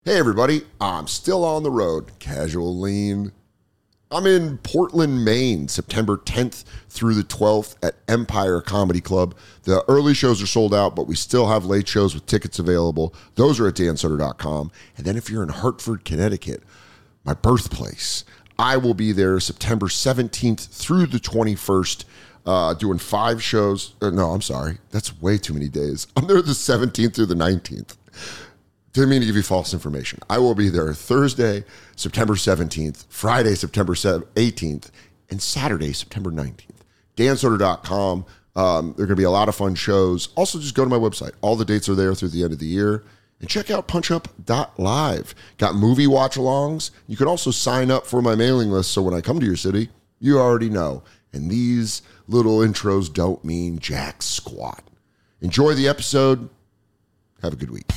Hey everybody, I'm still on the road, Casual Lean. I'm in Portland, Maine, September 10th through the 12th at Empire Comedy Club. The early shows are sold out, but we still have late shows with tickets available. Those are at dansoder.com. And then if you're in Hartford, Connecticut, my birthplace, I will be there September 17th through the 21st, doing 5 shows. No, I'm sorry. That's way too many days. I'm there the 17th through the 19th. Didn't mean to give you false information. I will be there Thursday, September 17th, Friday, September 18th, and Saturday, September 19th. dansoder.com. There are going to be a lot of fun shows. Also, just go to my website. All the dates are there through the end of the year. And check out punchup.live. Got movie watch-alongs. You can also sign up for my mailing list so when I come to your city, you already know. And these little intros don't mean jack squat. Enjoy the episode. Have a good week.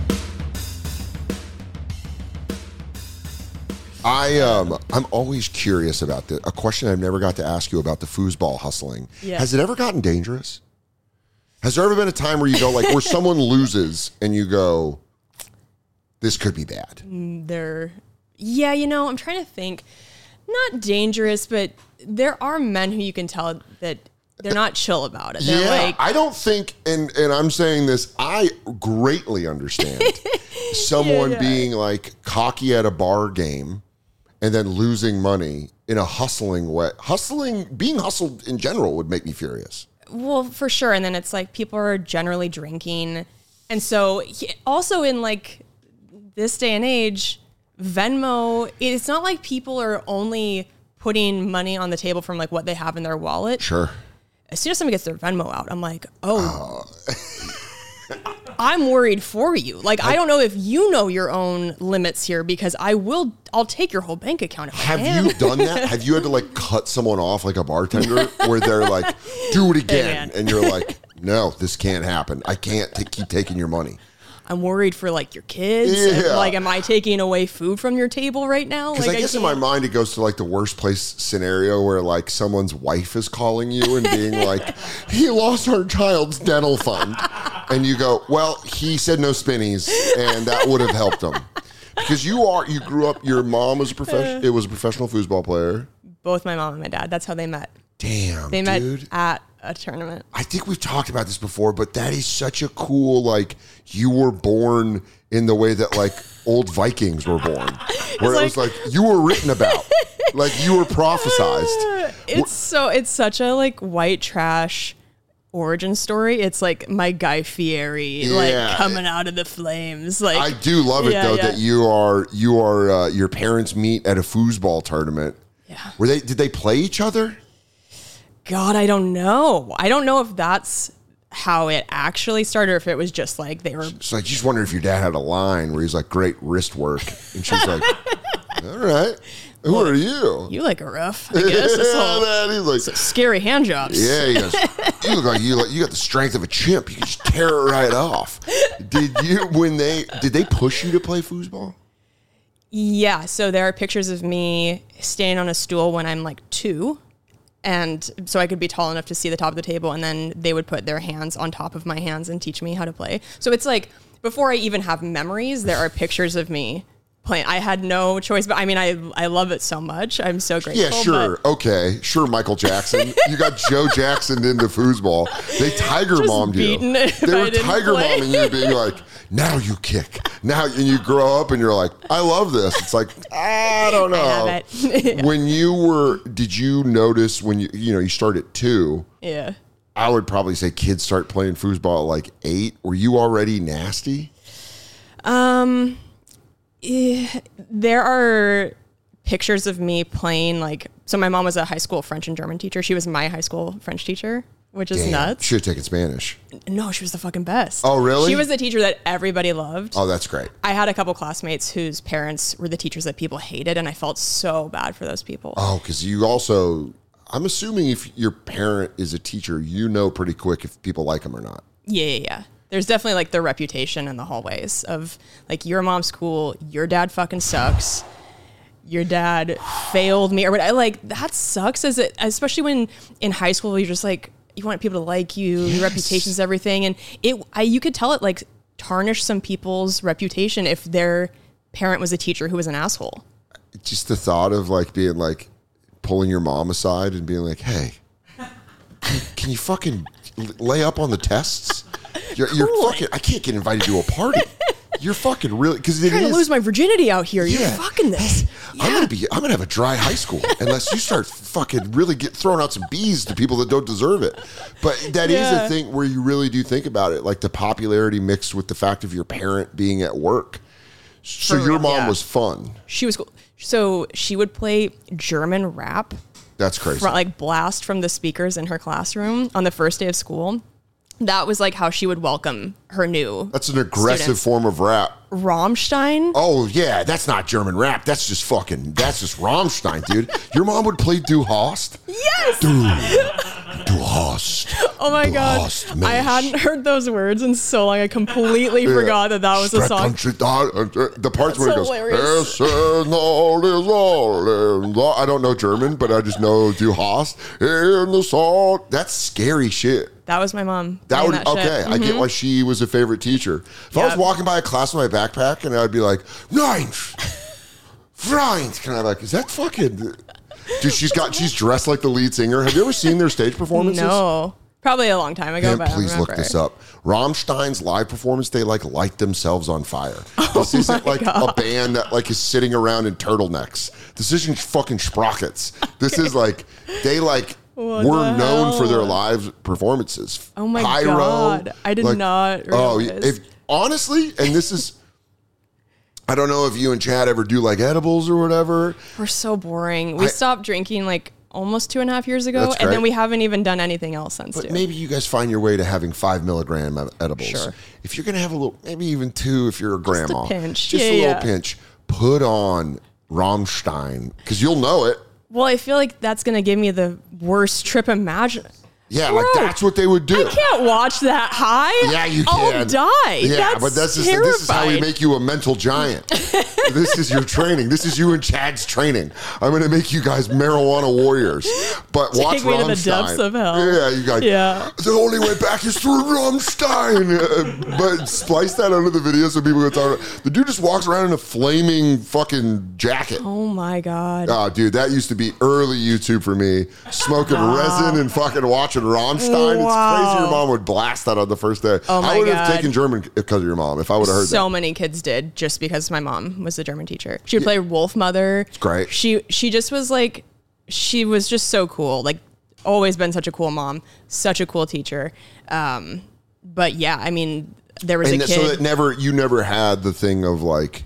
I'm always curious about this. A question I've never got to ask you about the foosball hustling. Yeah. Has it ever gotten dangerous? Has there ever been a time where you go, like, where someone loses and you go, this could be bad? Yeah, I'm trying to think. Not dangerous, but there are men who you can tell that they're not chill about it. They're I don't think, and I'm saying this, I greatly understand someone being like cocky at a bar game and then losing money in a hustling way. Being hustled in general would make me furious. Well, for sure. And then it's like people are generally drinking. And so also in like this day and age, Venmo, it's not like people are only putting money on the table from like what they have in their wallet. Sure. As soon as somebody gets their Venmo out, I'm like, I'm worried for you. Like, I don't know if you know your own limits here because I'll take your whole bank account. Have you done that? Have you had to like cut someone off like a bartender where they're like, do it again. And you're like, no, this can't happen. I can't keep taking your money. I'm worried for like your kids. Yeah. Like, am I taking away food from your table right now? Because like, I guess in my mind, it goes to like the worst place scenario where like someone's wife is calling you and being like, he lost our child's dental fund. And you go, well, he said no spinnies and that would have helped him. Because you grew up, your mom was a professional foosball player. Both my mom and my dad. That's how they met. Damn, They met at a tournament. I think we've talked about this before, but that is such a cool, like, you were born in the way that, like, old Vikings were born. Where it was like, you were written about. Like, you were prophesized. It's such a, like, white trash origin story. It's like my Guy Fieri, like, coming out of the flames. Like, I do love it, though, that you are your parents meet at a foosball tournament. Yeah. Did they play each other? God, I don't know. I don't know if that's how it actually started or if it was just like they were. So I just wonder if your dad had a line where he's like, great wrist work. And she's like, all right, who are you? You like a rough, I guess. He's like, scary hand jobs. Yeah, he goes, you look like you got the strength of a chimp. You can just tear it right off. Did they push you to play foosball? Yeah, so there are pictures of me standing on a stool when I'm like 2. And so I could be tall enough to see the top of the table, and then they would put their hands on top of my hands and teach me how to play. So it's like, before I even have memories, there are pictures of me playing. I had no choice, but I mean, I love it so much. I'm so grateful. Yeah, sure. Okay. Sure, Michael Jackson. You got Joe Jackson into foosball. They Tiger Mommed you. They were Tiger Momming you, being like, now you kick. Now, and you grow up and you're like, I love this. It's like, I don't know. I have it. Did you notice when you started at 2? Yeah. I would probably say kids start playing foosball at like 8. Were you already nasty? There are pictures of me playing so my mom was a high school French and German teacher. She was my high school French teacher, which is nuts. Should have taken Spanish. No, she was the fucking best. Oh, really? She was the teacher that everybody loved. Oh, that's great. I had a couple classmates whose parents were the teachers that people hated, and I felt so bad for those people. Oh, because you also, I'm assuming if your parent is a teacher, you know pretty quick if people like them or not. Yeah. There's definitely like their reputation in the hallways of like, your mom's cool, your dad fucking sucks, your dad failed me, or what. Like, that sucks, especially when in high school you're just like, you want people to like you, your reputation's everything, and you could tell it like tarnish some people's reputation if they're parent was a teacher who was an asshole. Just the thought of like being like pulling your mom aside and being like, hey, can you fucking lay up on the tests? You're fucking, I can't get invited to a party. You're fucking really, because I'm trying to lose my virginity out here. You're fucking this. I'm gonna have a dry high school unless you start fucking really throwing out some B's to people that don't deserve it. But that is a thing where you really do think about it, like the popularity mixed with the fact of your parent being at work. So your mom was fun. She was cool. So she would play German rap. That's crazy. Like blast from the speakers in her classroom on the first day of school. That was like how she would welcome her new. That's an aggressive students. form of rap. Rammstein. Oh yeah, that's not German rap. That's just Rammstein, dude. Your mom would play Du Hast? Yes. Du Hast. Oh my God. Hast, I hadn't heard those words in so long. I completely forgot that was a song. The parts where it goes, hilarious. I don't know German, but I just know Du Hast in the salt. That's scary shit. That was my mom. That would that shit. okay. I get why she was a favorite teacher. If I was walking by a class with my backpack and I'd be like, Nein, Freund, can I like, is that fucking dude? She's dressed like the lead singer. Have you ever seen their stage performances? No, probably a long time ago. Man, but please look this up. Rammstein's live performance, they like light themselves on fire. This isn't like a band that like is sitting around in turtlenecks. This isn't fucking sprockets. This is like they like. Were known for their live performances. Oh my God. I did not realize. Honestly, and this is, I don't know if you and Chad ever do like edibles or whatever. We're so boring. We stopped drinking like almost 2.5 years ago, and then we haven't even done anything else since. But maybe you guys find your way to having 5 milligram edibles. Sure. If you're going to have a little, maybe even 2 if you're a grandma. Just a pinch. Just a little pinch. Put on Rammstein, because you'll know it. Well, I feel like that's going to give me the worst trip imaginable. Yeah, like that's what they would do. I can't watch that high. Yeah, you can. I'll die. Yeah, but this is how we make you a mental giant. This is your training. This is you and Chad's training. I'm going to make you guys marijuana warriors. But watch Take me Rammstein. to the depths of hell. Yeah, you guys. Yeah. The only way back is through Rammstein. But splice that under the video so people can talk. The dude just walks around in a flaming fucking jacket. Oh my God. Oh, dude, that used to be early YouTube for me. Smoking resin and fucking watching Rammstein. It's crazy your mom would blast that on the first day. Oh my I would have God. taken German because of your mom if I would have heard that. So many kids did just because my mom was the German teacher. She would play Wolf Mother. It's great. She just was like, she was just so cool. Like, always been such a cool mom, such a cool teacher. But yeah, I mean, there was a kid. So that you never had the thing of like,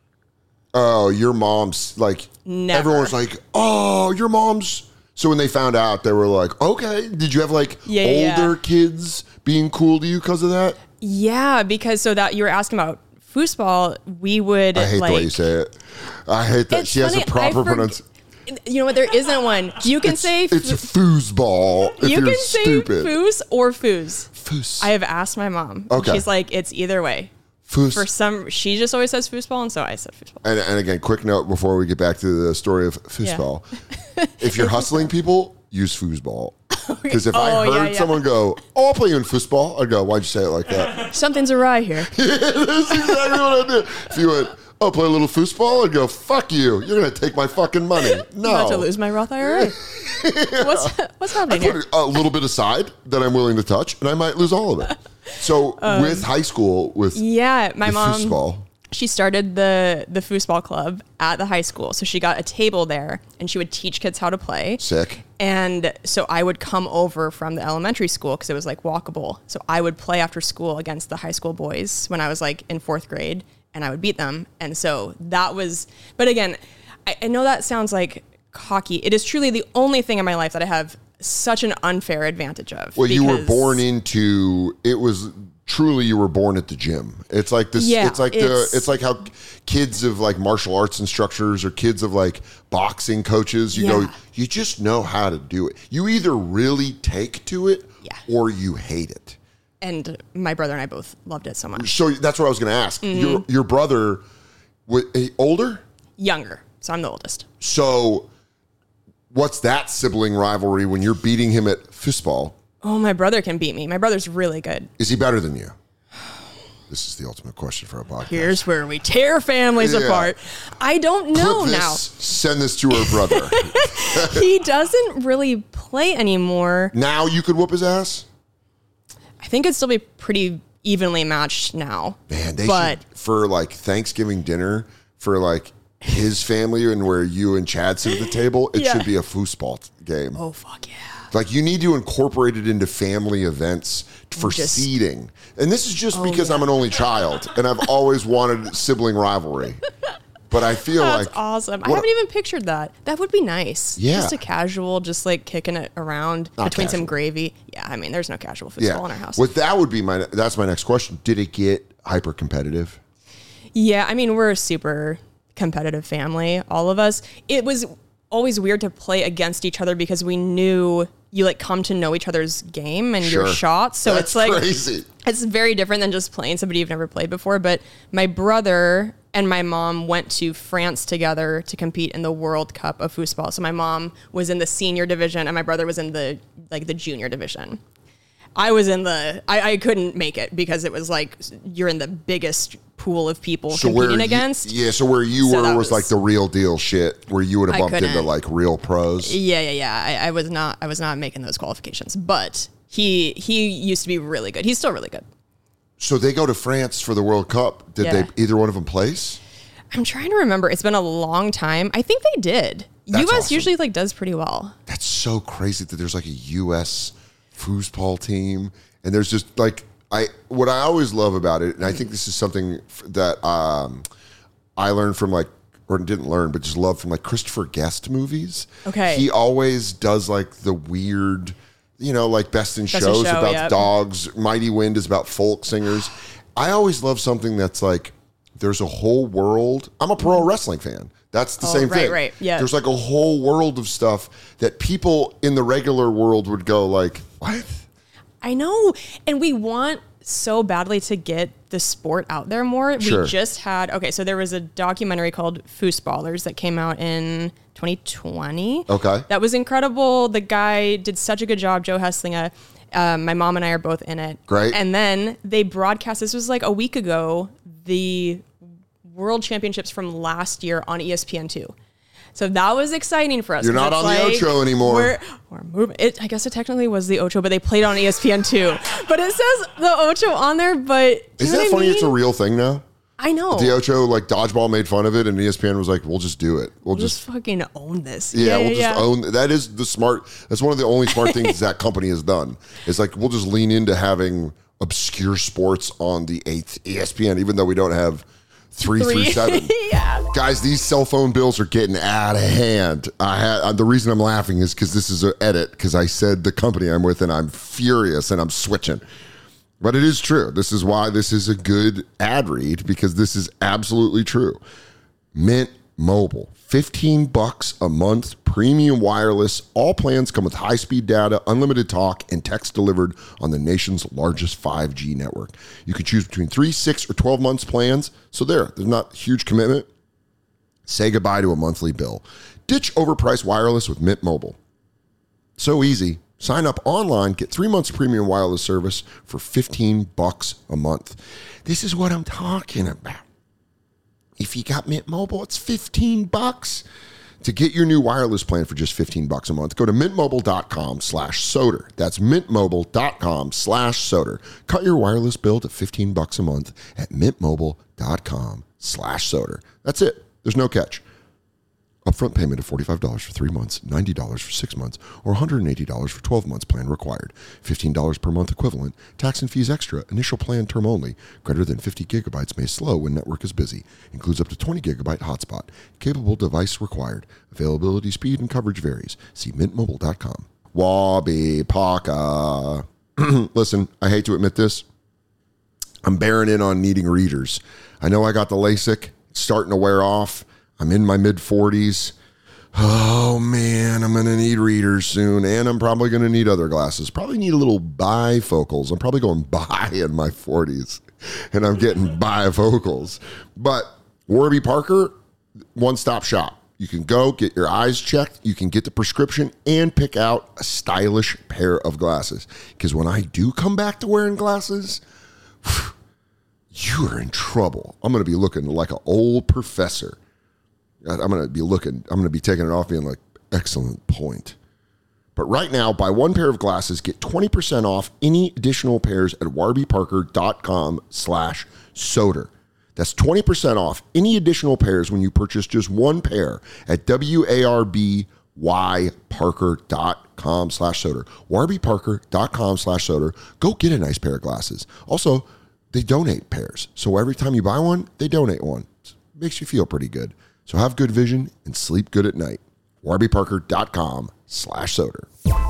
oh, your mom's like, Never. Everyone was like, oh, your mom's. So when they found out, they were like, okay. Did you have like older kids being cool to you because of that? Yeah, because so that you were asking about foosball, we would. I hate the way you say it. I hate that she has a proper pronunciation. You know what? There isn't one. You can say it's foosball. If you you're can say stupid. foos or foos. Foos. I have asked my mom. Okay. She's like, it's either way. Foos. She just always says foosball, and so I said foosball. And again, quick note before we get back to the story of foosball. If you're hustling people, use foosball. Because if I heard someone go, oh, I'll play you in foosball, I'd go, why'd you say it like that? Something's awry here. That's exactly what I did. If you went, oh, play a little foosball, I'd go, fuck you. You're going to take my fucking money. No. I'm about to lose my Roth IRA. What's happening here? A little bit aside that I'm willing to touch, and I might lose all of it. So with high school, with my mom, foosball, she started the foosball club at the high school. So she got a table there, and she would teach kids how to play. Sick. And so I would come over from the elementary school because it was like walkable. So I would play after school against the high school boys when I was like in 4th grade, and I would beat them. And so that was, but again, I know that sounds like cocky. It is truly the only thing in my life that I have such an unfair advantage of. Well, you were born into, it was truly, you were born at the gym. It's like this, it's like how kids of like martial arts instructors or kids of like boxing coaches, you go, you just know how to do it. You either really take to it or you hate it. And my brother and I both loved it so much. So that's what I was going to ask. Your brother, older? Younger. So I'm the oldest. So what's that sibling rivalry when you're beating him at foosball? Oh, my brother can beat me. My brother's really good. Is he better than you? This is the ultimate question for a podcast. Here's where we tear families apart. I don't know now. Send this to her brother. He doesn't really play anymore. Now you could whoop his ass? I think it'd still be pretty evenly matched now. Man, they should, for like Thanksgiving dinner, for like his family and where you and Chad sit at the table, it should be a foosball game. Oh, fuck yeah. Like, you need to incorporate it into family events for seeding. And this is just because I'm an only child and I've always wanted sibling rivalry. But I feel That's awesome. I haven't even pictured that. That would be nice. Yeah. Just a casual, just like kicking it around between some gravy. Yeah, I mean, there's no casual football in our house. Well, that would be that's my next question. Did it get hyper competitive? Yeah, I mean, we're a super competitive family, all of us. It was always weird to play against each other because we knew you like come to know each other's game and your shots. So it's like crazy. It's very different than just playing somebody you've never played before. But my brother and my mom went to France together to compete in the World Cup of foosball. So my mom was in the senior division and my brother was in the junior division. I was in I couldn't make it because it was like you're in the biggest pool of people competing against. So where you were was like the real deal shit where you would have bumped into like real pros. Yeah. I was not making those qualifications, but he used to be really good. He's still really good. So they go to France for the World Cup. Did they either one of them place? I'm trying to remember. It's been a long time. I think they did. That's US awesome. usually like does pretty well. That's so crazy that there's like a US foosball team, and there's just like what I always love about it, and I think this is something that I learned from like, or didn't learn, but just love from like Christopher Guest movies. Okay, he always does like the weird, like Best in Show about dogs. Mighty Wind is about folk singers. I always love something that's like there's a whole world. I'm a pro wrestling fan. That's the same thing. Right. Yeah. There's like a whole world of stuff that people in the regular world would go like, what? I know. And we want so badly to get the sport out there more. Sure. We just had, so there was a documentary called Foosballers that came out in 2020. Okay. That was incredible. The guy did such a good job, Joe Hesslinga. My mom and I are both in it. Great. And then they broadcast, this was like a week ago, the World Championships from last year on ESPN2. So that was exciting for us. You're not on the Ocho anymore. We're moving. I guess it technically was the Ocho, but they played on ESPN2. But it says the Ocho on there, but... Isn't that funny? It's a real thing now? I know. The Ocho, like Dodgeball made fun of it, and ESPN was like, we'll just do it. We'll just fucking own this. We'll just own... That is that's one of the only smart things that company has done. It's like, we'll just lean into having obscure sports on the 8th ESPN, even though we don't have 3 through 7. Guys, these cell phone bills are getting out of hand. The reason I'm laughing is because this is an edit, because I said the company I'm with and I'm furious and I'm switching. But it is true. This is why this is a good ad read, because this is absolutely true. Mint Mobile, $15 a month, premium wireless. All plans come with high-speed data, unlimited talk, and text delivered on the nation's largest 5G network. You can choose between 3, 6, or 12 months plans. So there's not huge commitment. Say goodbye to a monthly bill. Ditch overpriced wireless with Mint Mobile. So easy. Sign up online, get 3 months premium wireless service for $15 a month. This is what I'm talking about. If you got Mint Mobile, it's $15. To get your new wireless plan for just $15 a month, go to mintmobile.com/Soder. That's mintmobile.com/Soder. Cut your wireless bill to $15 a month at mintmobile.com/Soder. That's it. There's no catch. Upfront payment of $45 for 3 months, $90 for 6 months, or $180 for 12 months plan required. $15 per month equivalent. Tax and fees extra. Initial plan term only. Greater than 50 gigabytes may slow when network is busy. Includes up to 20 gigabyte hotspot. Capable device required. Availability, speed, and coverage varies. See mintmobile.com. Wabi Paka. Listen, I hate to admit this. I'm bearing in on needing readers. I know I got the LASIK. It's starting to wear off. I'm in my mid-40s. Oh, man, I'm going to need readers soon, and I'm probably going to need other glasses. Probably need a little bifocals. I'm probably going bi in my 40s, and I'm getting bifocals. But Warby Parker, one-stop shop. You can go get your eyes checked. You can get the prescription and pick out a stylish pair of glasses. Because when I do come back to wearing glasses, you are in trouble. I'm going to be looking like an old professor. I'm going to be taking it off being like, excellent point. But right now, buy one pair of glasses, get 20% off any additional pairs at warbyparker.com/Soder. That's 20% off any additional pairs when you purchase just one pair at warbyparker.com/Soder. warbyparker.com/Soder. Go get a nice pair of glasses. Also, they donate pairs. So every time you buy one, they donate one. It makes you feel pretty good. So have good vision and sleep good at night. warbyparker.com/Soder.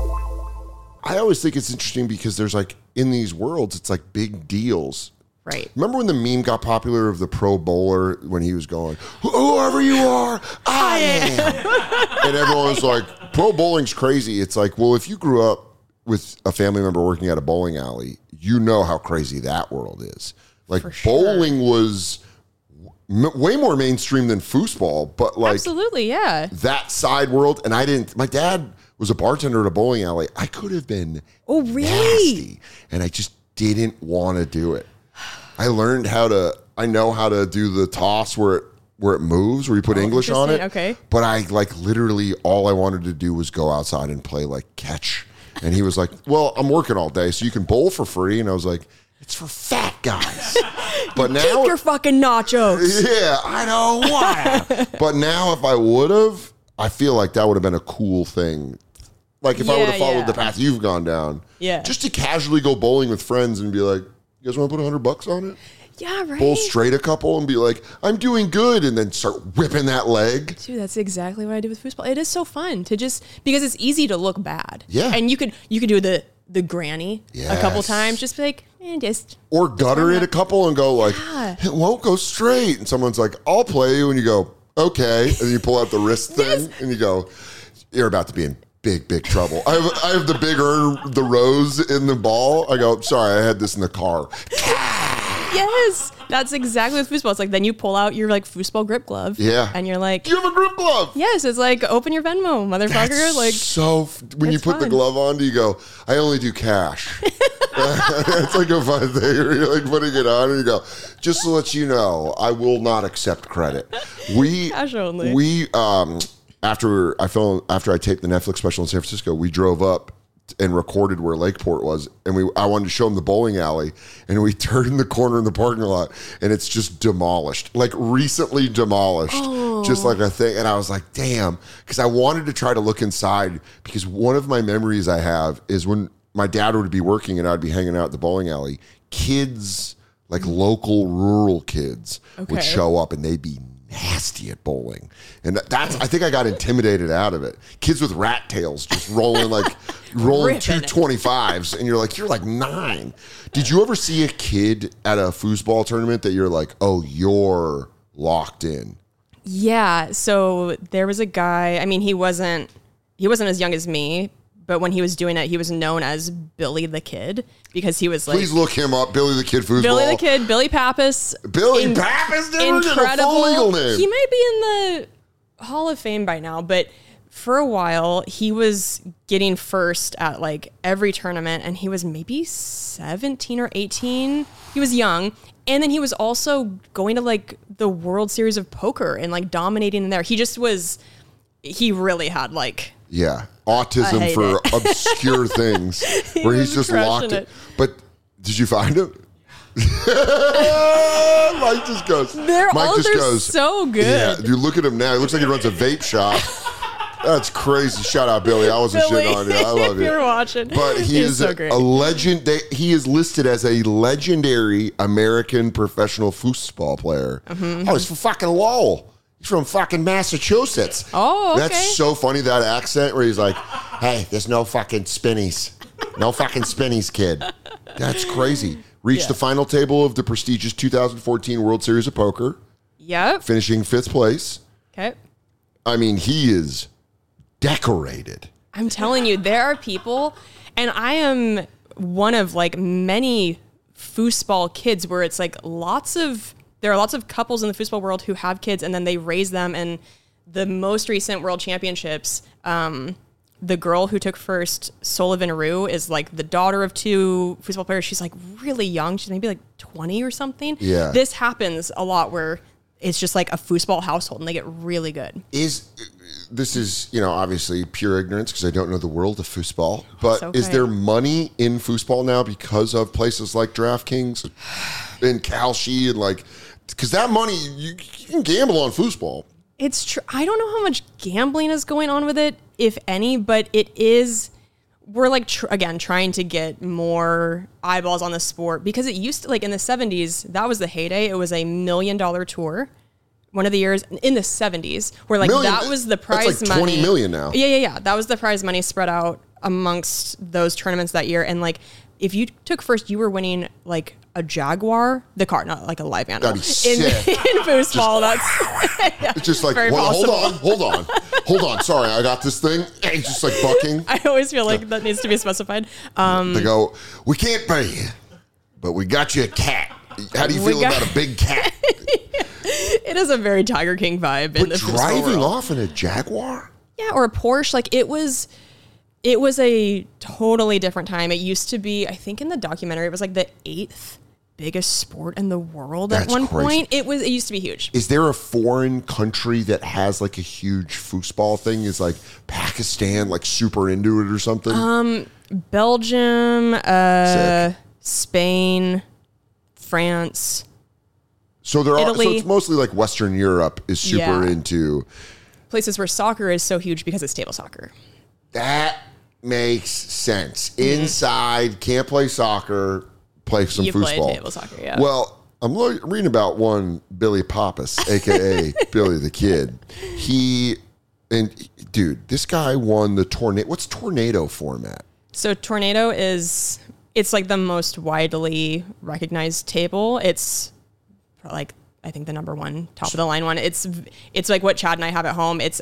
I always think it's interesting because there's like, in these worlds, it's like big deals. Right. Remember when the meme got popular of the pro bowler when he was going, whoever you are, I am. And everyone was like, pro bowling's crazy. It's like, well, if you grew up with a family member working at a bowling alley, you know how crazy that world is. Like bowling was way more mainstream than foosball, but like absolutely, yeah. That side world. And my dad was a bartender at a bowling alley. I could have been nasty, and I just didn't want to do it. I know how to do the toss where it moves, where you put English on it. Okay. But I like literally all I wanted to do was go outside and play like catch. And he was like, well, I'm working all day, so you can bowl for free. And I was like, it's for fat guys. But now keep your fucking nachos. Yeah, I know why. But now if I would have, I feel like that would have been a cool thing. Like if I would have followed the path you've gone down. Yeah. Just to casually go bowling with friends and be like, you guys want to put $100 on it? Yeah, right. Bowl straight a couple and be like, I'm doing good, and then start whipping that leg. Dude, that's exactly what I do with foosball. It is so fun to just, because it's easy to look bad. Yeah. And you could do the granny a couple times, just be like, just. Or gutter it a couple and go like, it won't go straight. And someone's like, I'll play you. And you go, okay. And you pull out the wrist thing and you go, you're about to be in big trouble. I have the the rose in the ball. I go, sorry, I had this in the car. Yes, that's exactly what foosball. It's like then you pull out your like foosball grip glove. Yeah, and you're like, you have a grip glove. Yes, it's like open your Venmo, motherfucker. That's like so. When you put the glove on, do you go? I only do cash. It's like a fun thing where you're like putting it on and you go, just to let you know, I will not accept credit. Cash only. After I taped the Netflix special in San Francisco, we drove up and recorded where Lakeport was, and I wanted to show them the bowling alley, and we turned the corner in the parking lot, and it's just demolished, like recently demolished, just like a thing. And I was like, damn, because I wanted to try to look inside, because one of my memories I have is when my dad would be working and I'd be hanging out at the bowling alley, kids, like local rural kids, would show up and they'd be nasty at bowling. And I think I got intimidated out of it. Kids with rat tails just rolling 225s, and you're like 9. Did you ever see a kid at a foosball tournament that you're like, oh, you're locked in? Yeah. So there was a guy, I mean, he wasn't as young as me, but when he was doing it, he was known as Billy the Kid because he was like... Please look him up, Billy the Kid Foosball. Billy the Kid, Billy Pappas. Billy Pappas? Incredible. Full legal name. He might be in the Hall of Fame by now, but for a while, he was getting first at like every tournament, and he was maybe 17 or 18. He was young. And then he was also going to like the World Series of Poker and like dominating in there. He really had like... Yeah, autism for obscure things where he's just locked in. But did you find him? Mike just goes. They're so good. Yeah, you look at him now. He looks like he runs a vape shop. That's crazy. Shout out, Billy. I wasn't shitting on you. I love you. You're watching. But he is so a legend. He is listed as a legendary American professional foosball player. Mm-hmm. Oh, he's from fucking Lowell. He's from fucking Massachusetts. Oh, okay. That's so funny, that accent where he's like, hey, there's no fucking spinnies. No fucking spinnies, kid. That's crazy. Reached the final table of the prestigious 2014 World Series of Poker. Yep. Finishing 5th place. Okay. I mean, he is decorated. I'm telling you, there are people, and I am one of like many foosball kids where it's like there are lots of couples in the foosball world who have kids and then they raise them. And the most recent world championships, the girl who took first, Sullivan Rue, is like the daughter of 2 football players. She's like really young. She's maybe like 20 or something. Yeah. This happens a lot where it's just like a foosball household and they get really good. This is, obviously pure ignorance because I don't know the world of foosball, but Okay. is there money in foosball now because of places like DraftKings and Kalshi and because that money, you can gamble on foosball. It's true. I don't know how much gambling is going on with it, if any, but it is. We're again trying to get more eyeballs on the sport because it used to, in the 70s, that was the heyday. It was $1 million tour. One of the years in the 70s where that was the prize that's money. 20 million now. Yeah. That was the prize money spread out amongst those tournaments that year. And if you took first, you were winning a jaguar, the car, not like a live animal. That'd be sick. In foosball, that's It's just very hold possible. on. Sorry, I got this thing. And he's just bucking. I always feel like that needs to be specified. They go, we can't pay you, but we got you a cat. How do you feel about a big cat? It is a very Tiger King vibe in the foosball driving world. off in a Jaguar? Yeah, or a Porsche. It was a totally different time. It used to be, I think in the documentary, it was the 8th biggest sport in the world at That's one crazy. point. It used to be huge. Is there a foreign country that has a huge foosball thing? Is Pakistan super into it or something? Belgium, Sick. Spain, France. So so Italy. it's mostly Western Europe is super Yeah. into. Places where soccer is so huge because it's table soccer. That makes sense. Inside, can't play soccer, play some You foosball. play table soccer, yeah. Well, I'm reading about one Billy Pappas, a.k.a. Billy the Kid. This guy won the tornado. What's tornado format? So Tornado it's the most widely recognized table. It's I think the number one top of the line one. It's what Chad and I have at home. It's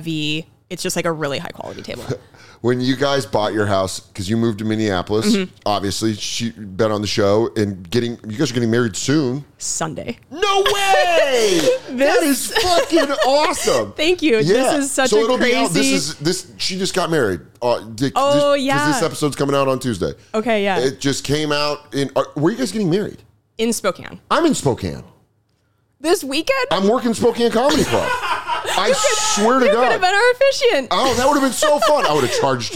just a really high quality table. When you guys bought your house, because you moved to Minneapolis, obviously she been on the show and you guys are getting married soon. Sunday. No way! That is fucking awesome. Thank you. Yeah. This is such so a it'll crazy. Be out, she just got married. Yeah. Because this episode's coming out on Tuesday. Okay, yeah. It just came out where are you guys getting married? In Spokane. I'm in Spokane. This weekend? I'm working Spokane Comedy Club. I swear to You God. could have been our officiant. Oh, that would have been so fun. I would have charged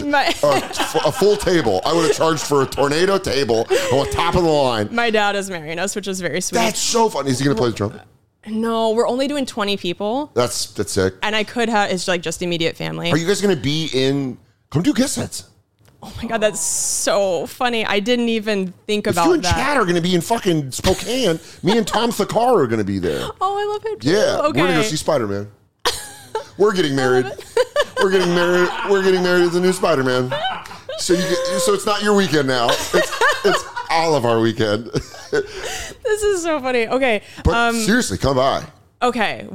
a full table. I would have charged for a tornado table on top of the line. My dad is marrying us, which is very sweet. That's so fun. Is he going to play the trumpet? No, we're only doing 20 people. That's sick. And I could have, it's just immediate family. Are you guys going to be in? Come do guest sets. Oh my God, that's so funny. I didn't even think If about you and that. Chad are going to be in fucking Spokane, me and Tom Thakar are going to be there. Oh, I love him too. Yeah, Okay. we're going to go see Spider-Man. We're getting married. We're getting married. We're getting married to the new Spider-Man. So it's not your weekend now. It's all of our weekend. This is so funny. Okay. But seriously, come by. Okay.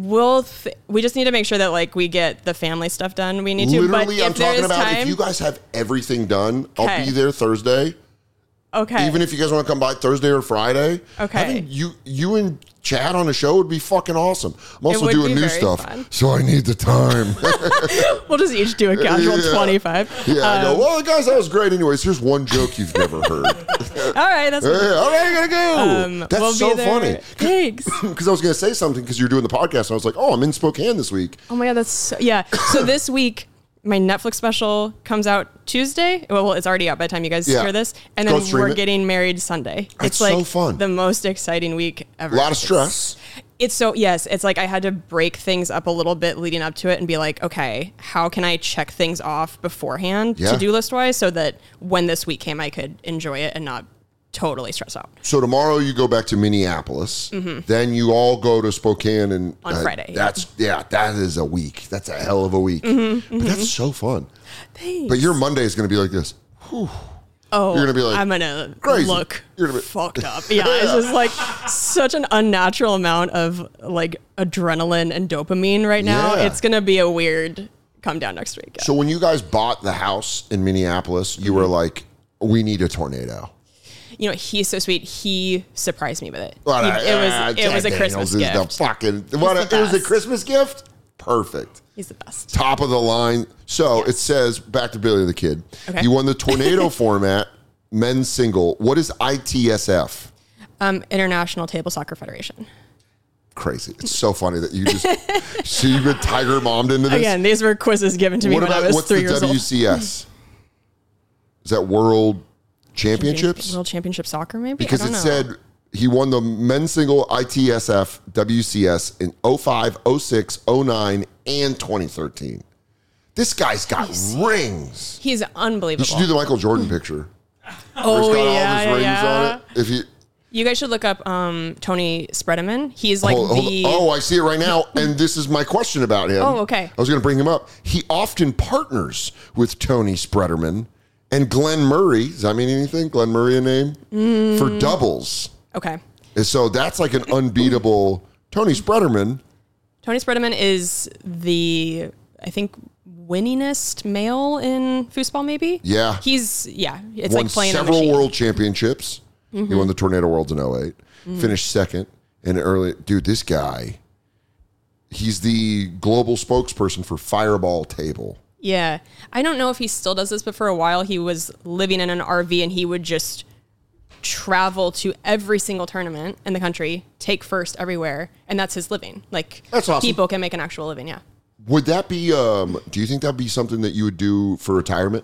We just need to make sure that we get the family stuff done. We need to. Literally, but I'm if there talking is about time, if you guys have everything done, I'll Okay. be there Thursday. Okay. Even if you guys want to come by Thursday or Friday. Okay. Having you and Chad on a show would be fucking awesome. I'm also would doing be new very stuff, fun. so I need the time. We'll just each do a casual Yeah. 25. Yeah, I go, well, guys, that was great anyways. Here's one joke you've never heard. All right. That's Hey, all right, I gotta go. That's we'll so be there. funny. Thanks. Because I was going to say something because you're doing the podcast. And I was like, oh, I'm in Spokane this week. Oh my God, that's yeah. So this week, my Netflix special comes out Tuesday. Well, it's already out by the time you guys Yeah. hear this. And Go then stream we're it. getting married Sunday. That's It's so fun. the most exciting week ever. A lot of stress. It's so, yes, it's I had to break things up a little bit leading up to it and be like, okay, how can I check things off beforehand Yeah. to-do list wise so that when this week came, I could enjoy it and not totally stress out. So tomorrow you go back to Minneapolis. Then you all go to Spokane and On Friday, that is a week. That's a hell of a week. But that's so fun. Thanks. But your Monday is going to be like this. Whew. Oh, You're gonna be like, I'm gonna crazy. look You're gonna be- fucked up. Yeah, it's just such an unnatural amount of adrenaline and dopamine right now. Yeah. It's gonna be a weird come down next week. Yeah. So when you guys bought the house in Minneapolis, you were like, we need a tornado. He's so sweet. He surprised me with it. Well, It was Jack a Christmas Daniels is gift. the fucking, it was a Christmas gift? Perfect. He's the best. Top of the line. So it says, back to Billy the Kid. Okay. He won the Tornado format, men's single. What is ITSF? International Table Soccer Federation. Crazy. It's so funny that you just, so you've been Tiger mommed into this? Again, these were quizzes given to me when I was 3 years old. What's the WCS? Is that World Championships? World Championship Soccer, maybe? Because it said he won the men's single ITSF WCS in 05, 06, 09, and 2013. This guy's got rings. He's unbelievable. You should do the Michael Jordan picture. Oh, yeah, all his rings on yeah. it. If You guys should look up Tony Spredeman. He's like I see it right now. And this is my question about him. Oh, okay. I was going to bring him up. He often partners with Tony Spredeman and Glenn Murray. Does that mean anything? Glenn Murray a name? For doubles. Okay. And so that's like an unbeatable Tony Spredeman. Tony Spredeman is the, I think, winningest male in foosball, maybe? Yeah. It's won like playing several a machine. world championships. He won the Tornado Worlds in 08. Finished second in early. Dude, this guy, he's the global spokesperson for Fireball Table. Yeah. I don't know if he still does this, but for a while he was living in an RV and he would just travel to every single tournament in the country, take first everywhere, and that's his living. Like, that's awesome. People can make an actual living, yeah. Would that be, do you think that'd be something that you would do for retirement?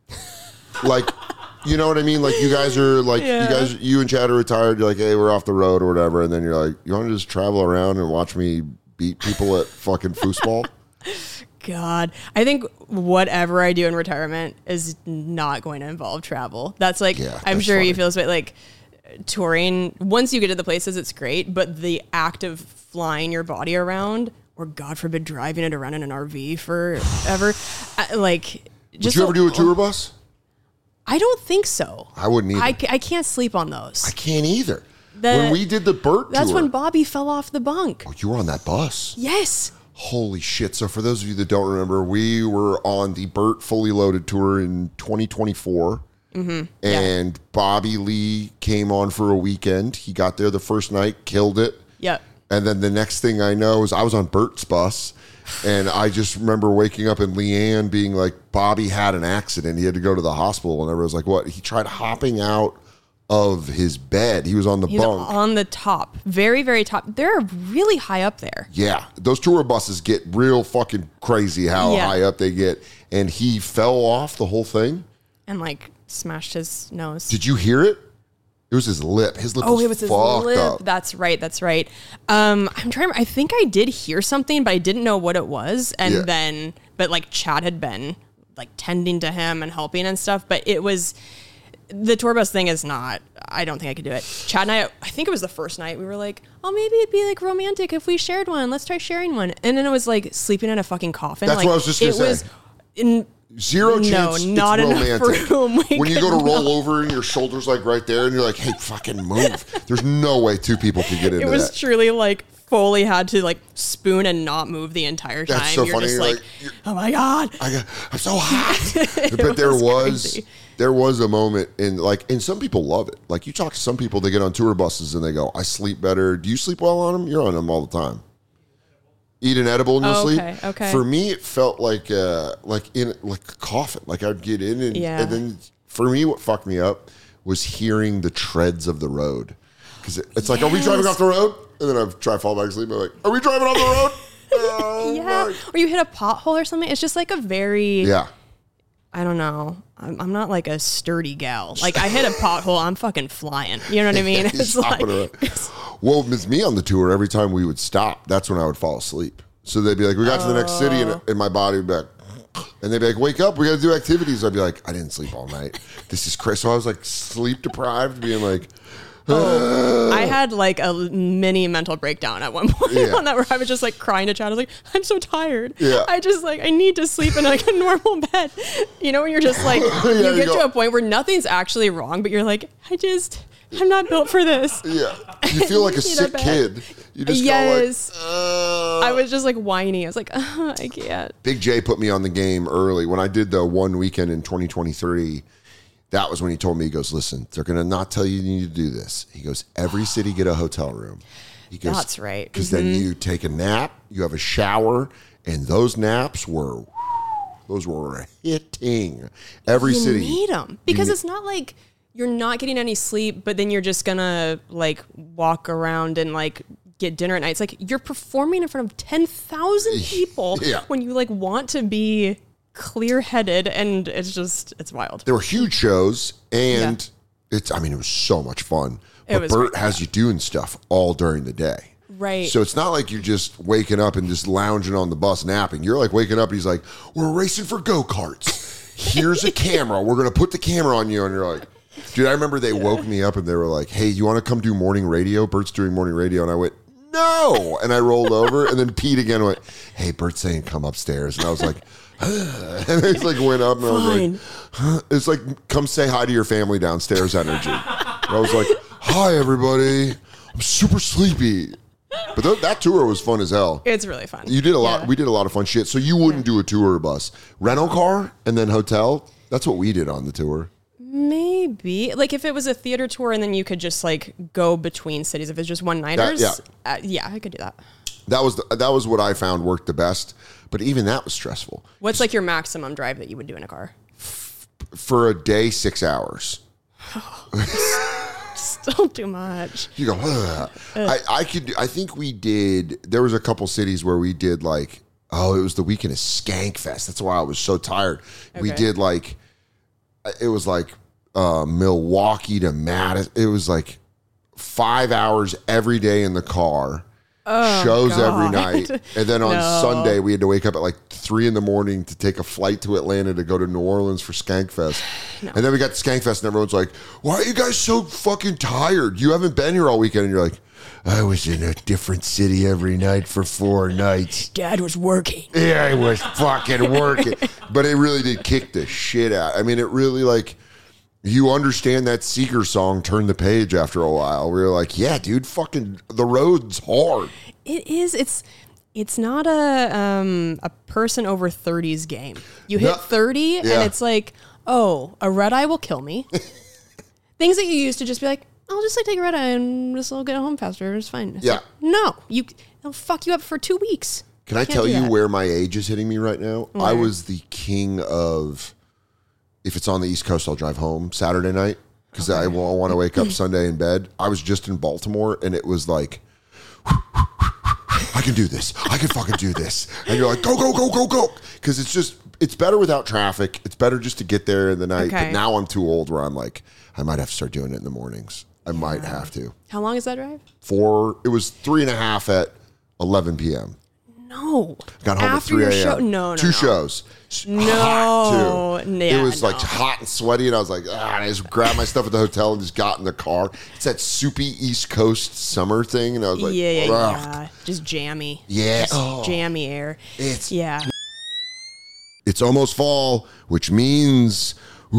Like, you know what I mean? Like, you guys are like, you and Chad are retired. You're like, hey, we're off the road or whatever. And then you're like, you want to just travel around and watch me beat people at fucking foosball? God, I think whatever I do in retirement is not going to involve travel. That's like, I'm sure you feel this way, like touring. Once you get to the places, it's great, but the act of flying your body around, or God forbid, driving it around in an RV forever, like, just. Would you ever do a tour bus? I don't think so. I wouldn't either. I can't sleep on those. I can't either. When we did the Burt tour. That's when Bobby fell off the bunk. Oh, you were on that bus? Yes. Holy shit. So for those of you that don't remember, we were on the Burt Fully Loaded tour in 2024. And Bobby Lee came on for a weekend. He got there the first night, killed it. Yep. And then the next thing I know is I was on Burt's bus. And I just remember waking up and Leanne being like, Bobby had an accident. He had to go to the hospital. And everyone was like, what? He tried hopping out of his bed. He was on the bunk. On the top. Very, very top. They're really high up there. Yeah. Those tour buses get real fucking crazy how high up they get. And he fell off the whole thing. And like smashed his nose. Did you hear it? It was his lip. His lip was his lip. Up. That's right. That's right. I'm trying to, I think I did hear something, but I didn't know what it was. And then, but like Chad had been like tending to him and helping and stuff. But it was, the tour bus thing is not, I don't think I could do it. Chad and I think it was the first night, we were like, oh, maybe it'd be like romantic if we shared one. Let's try sharing one. And then it was like sleeping in a fucking coffin. That's like, what I was just going to say. Zero chance not it's romantic. Room. When you go to roll over and your shoulder's like right there and you're like, hey, fucking move. There's no way two people can get into that. It was truly like fully had to like spoon and not move the entire time. That's so you're funny. Just you're like, oh my God. I'm so hot. But there was a moment and some people love it. Like you talk to some people, they get on tour buses and they go, I sleep better. Do you sleep well on them? You're on them all the time. Eat an edible in your sleep. Okay. For me, it felt like in a coffin. Like I'd get in and then for me, what fucked me up was hearing the treads of the road. Because it's like, are we driving off the road? And then I've tried to fall back asleep. I'm like, are we driving off the road? Oh, or you hit a pothole or something. It's just like a very I don't know. I'm not like a sturdy gal. Like I hit a pothole, I'm fucking flying. You know what I mean? It's like, well, with me on the tour, every time we would stop, that's when I would fall asleep. So they'd be like, we got to the next city, and my body would be like, and they'd be like, wake up, we got to do activities. I'd be like, I didn't sleep all night. This is crazy. So I was like sleep deprived, being like, I had like a mini mental breakdown at one point on that where I was just like crying to Chad. I was like, I'm so tired. Yeah. I need to sleep in like a normal bed. You know, when you're just like, you get to a point where nothing's actually wrong, but you're like, I'm not built for this. Yeah. You feel like a sick kid. You just go like, I was just like whiny. I was like, I can't. Big J put me on the game early. When I did the one weekend in 2023, that was when he told me, he goes, listen, they're going to not tell you need to do this. He goes, every city get a hotel room. He goes, That's right. Because then you take a nap, you have a shower, and those naps were hitting every city. You need them because it's not like you're not getting any sleep, but then you're just gonna like walk around and like get dinner at night. It's like you're performing in front of 10,000 people when you like want to be clear-headed, and it's wild. There were huge shows, and it was so much fun. But Bert has you doing stuff all during the day. Right. So it's not like you're just waking up and just lounging on the bus napping. You're like waking up and he's like, we're racing for go-karts. Here's a camera. We're going to put the camera on you. And you're like, dude, I remember they woke me up and they were like, hey, you want to come do morning radio? Bert's doing morning radio. And I went, no. And I rolled over, and then Pete again went, hey, Bert's saying come upstairs. And I was like, and he's like went up and I was like, huh? It's like, come say hi to your family downstairs energy. And I was like, hi, everybody. I'm super sleepy. But that tour was fun as hell. It's really fun. You did a lot. We did a lot of fun shit. So you wouldn't do a tour bus, rental car, and then hotel. That's what we did on the tour. Maybe like if it was a theater tour, and then you could just like go between cities. If it's just one-nighters, I could do that. That was what I found worked the best. But even that was stressful. What's like your maximum drive that you would do in a car? For a day, 6 hours. Still too much. You go, I think we did, there was a couple cities where we did like, it was the weekend of Skankfest. That's why I was so tired. Okay. We did like, it was like Milwaukee to Madison. It was like 5 hours every day in the car. Shows every night. And then on Sunday, we had to wake up at like 3 a.m. to take a flight to Atlanta to go to New Orleans for Skankfest. And then we got to Skankfest, and everyone's like, why are you guys so fucking tired? You haven't been here all weekend. And you're like, I was in a different city every night for 4 nights. Dad was working. Yeah, I was fucking working. But it really did kick the shit out. I mean, it really like, you understand that Seeker song, Turn the Page, after a while. We were like, yeah, dude, fucking the road's hard. It is. It's not a person over 30's game. You hit 30 and it's like, a red eye will kill me. Things that you used to just be like, I'll just like take a red eye and just will get home faster. It's fine. It's like, no, it'll fuck you up for 2 weeks. Can I tell you where my age is hitting me right now? Where? I was the king of, if it's on the East Coast, I'll drive home Saturday night because I won't want to wake up Sunday in bed. I was just in Baltimore, and it was like, I can do this. I can fucking do this. And you're like, go, go, go, go, go. Because it's better without traffic. It's better just to get there in the night. Okay. But now I'm too old where I'm like, I might have to start doing it in the mornings. I might have to. How long is that drive? It was 3.5 at 11 p.m. No. Got home at 3 a.m. No. Two shows. Hot, too. Yeah, it was like hot and sweaty, and I was like, and I just grabbed my stuff at the hotel and just got in the car. It's that soupy East Coast summer thing, and I was like, yeah. Just jammy. Yeah. Just jammy air. It's almost fall, which means,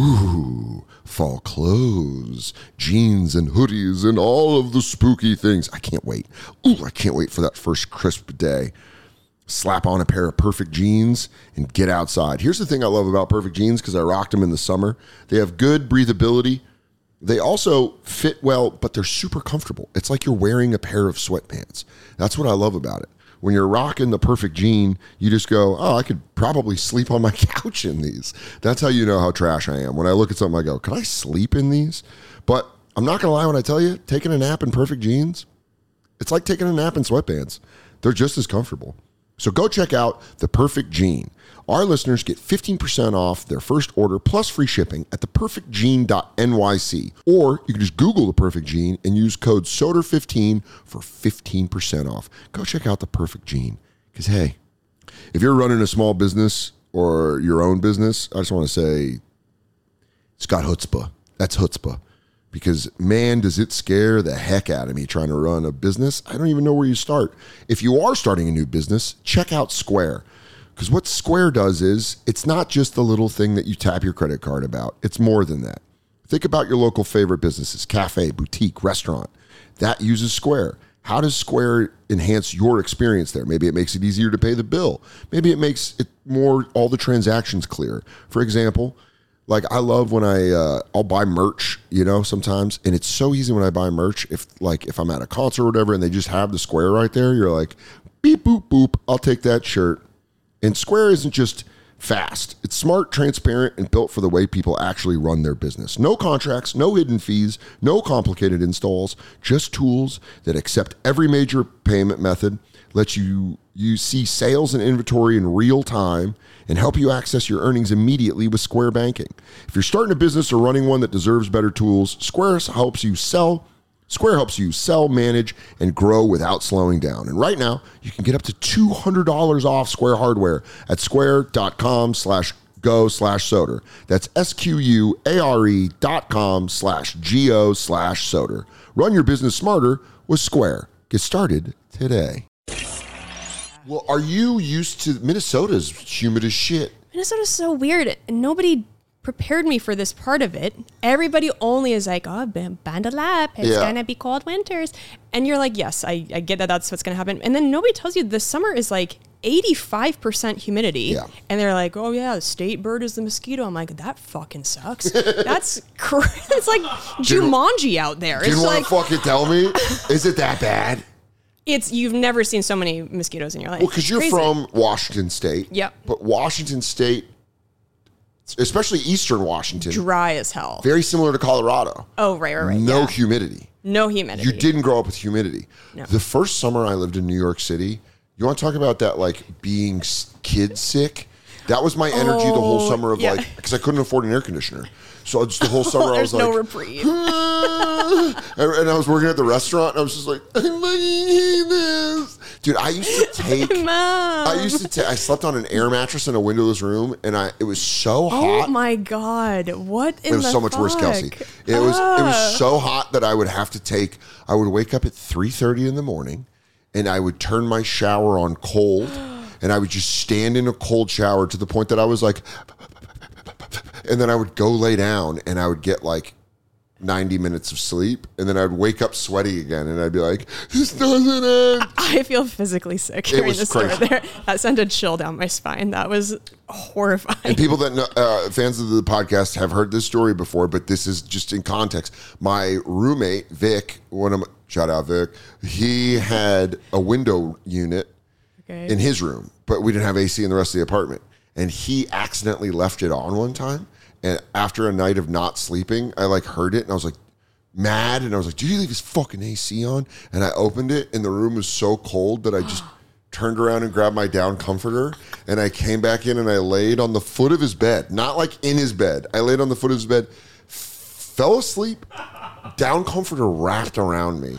fall clothes, jeans and hoodies, and all of the spooky things. I can't wait. I can't wait for that first crisp day. Slap on a pair of Perfect jeans and get outside. Here's the thing I love about Perfect jeans, because I rocked them in the summer. They have good breathability. They also fit well, but they're super comfortable. It's like you're wearing a pair of sweatpants. That's what I love about it. When you're rocking the Perfect jean, you just go, I could probably sleep on my couch in these. That's how you know how trash I am. When I look at something, I go, can I sleep in these? But I'm not going to lie when I tell you, taking a nap in Perfect jeans, it's like taking a nap in sweatpants. They're just as comfortable. So go check out the Perfect Jean. Our listeners get 15% off their first order plus free shipping at theperfectjean.nyc. Or you can just Google the Perfect Jean and use code SODER15 for 15% off. Go check out the Perfect Jean. Because, hey, if you're running a small business or your own business, I just want to say it's got chutzpah. That's chutzpah. Because, man, does it scare the heck out of me trying to run a business. I don't even know where you start. If you are starting a new business, check out Square. Because what Square does is, it's not just the little thing that you tap your credit card about. It's more than that. Think about your local favorite businesses, cafe, boutique, restaurant. That uses Square. How does Square enhance your experience there? Maybe it makes it easier to pay the bill. Maybe it makes it all the transactions clear. For example, Like, I love when I'll buy merch, sometimes. And it's so easy when I buy merch. If I'm at a concert or whatever and they just have the Square right there, you're like, beep, boop, boop, I'll take that shirt. And Square isn't just fast. It's smart, transparent, and built for the way people actually run their business. No contracts, no hidden fees, no complicated installs, just tools that accept every major payment method, let you see sales and inventory in real time, and help you access your earnings immediately with Square Banking. If you're starting a business or running one that deserves better tools, Square helps you sell, manage, and grow without slowing down. And right now, you can get up to $200 off Square hardware at square.com/go/Soder. That's SQUARE.com/GO/Soder. Run your business smarter with Square. Get started today. Well, are you used to Minnesota's humid as shit? Minnesota's so weird. Nobody prepared me for this part of it. Everybody only is like, oh, bundle up. It's going to be cold winters. And you're like, yes, I get that that's what's going to happen. And then nobody tells you the summer is like 85% humidity. Yeah. And they're like, oh, yeah, the state bird is the mosquito. I'm like, that fucking sucks. That's crazy. It's like Jumanji out there. Do you want to fucking tell me? Is it that bad? You've never seen so many mosquitoes in your life. Well, because you're from Washington State. Yep. But Washington State, especially Eastern Washington, dry as hell. very similar to Colorado. Oh, right. No humidity. No humidity. You didn't grow up with humidity. No. The first summer I lived in New York City, you want to talk about that, like, being kid sick? That was my energy the whole summer of, because I couldn't afford an air conditioner. So just the whole summer I was like... There's no reprieve. And I was working at the restaurant, and I was just like, I fucking hate this. Dude, I used to take... I slept on an air mattress in a windowless room, and it was so hot. Oh, my God. What in the It was so much worse, Kelsey. It was so hot that I would wake up at 3:30 in the morning, and I would turn my shower on cold, and I would just stand in a cold shower to the point that I was like... And then I would go lay down, and I would get like 90 minutes of sleep, and then I'd wake up sweaty again, and I'd be like, this doesn't end. I feel physically sick hearing this story there. That sent a chill down my spine. That was horrifying. And people that know, fans of the podcast have heard this story before, but this is just in context. My roommate, Vic, shout out Vic, he had a window unit in his room, but we didn't have AC in the rest of the apartment. And he accidentally left it on one time. And after a night of not sleeping, I heard it, and I was like mad, and I was like, did you leave his fucking AC on? And I opened it, and the room was so cold that I just turned around and grabbed my down comforter, and I came back in, and I laid on the foot of his bed, not like in his bed. I laid on the foot of his bed, fell asleep, down comforter wrapped around me.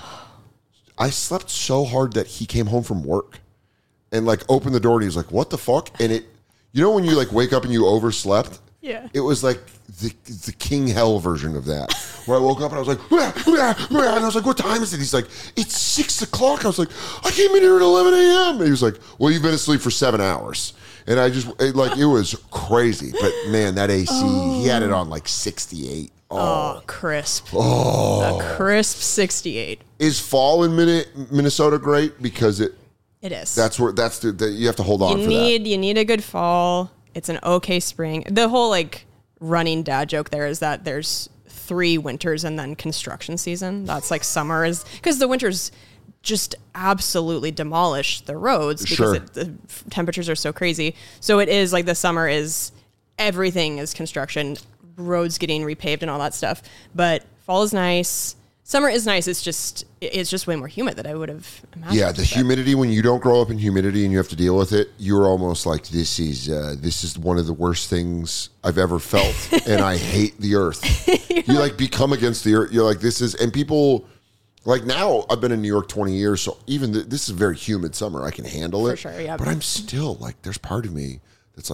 I slept so hard that he came home from work and opened the door, and he was like, what the fuck? And when you wake up and you overslept? Yeah. It was like the King Hell version of that, where I woke up and I was like, and I was like, what time is it? He's like, it's 6 o'clock. I was like, I came in here at 11 a.m. And he was like, well, you've been asleep for 7 hours. And it was crazy. But man, that AC, he had it on 68. Oh, crisp. Oh. A crisp 68. Is fall in Minnesota great? Because it is. You have to hold on for that. You need a good fall. It's an okay spring. The whole running dad joke there is that there's 3 winters and then construction season. That's summer is because the winters just absolutely demolish the roads because the temperatures are so crazy. So it is the summer is everything is construction, roads getting repaved and all that stuff. But fall is nice. Summer is nice. It's just way more humid than I would have imagined. Yeah, the humidity, when you don't grow up in humidity and you have to deal with it, you're almost like, this is one of the worst things I've ever felt, and I hate the earth. You become against the earth. You're like, this is, and people, now I've been in New York 20 years, so even this is a very humid summer. I can handle it. For sure, yeah. But I'm still there's part of me that's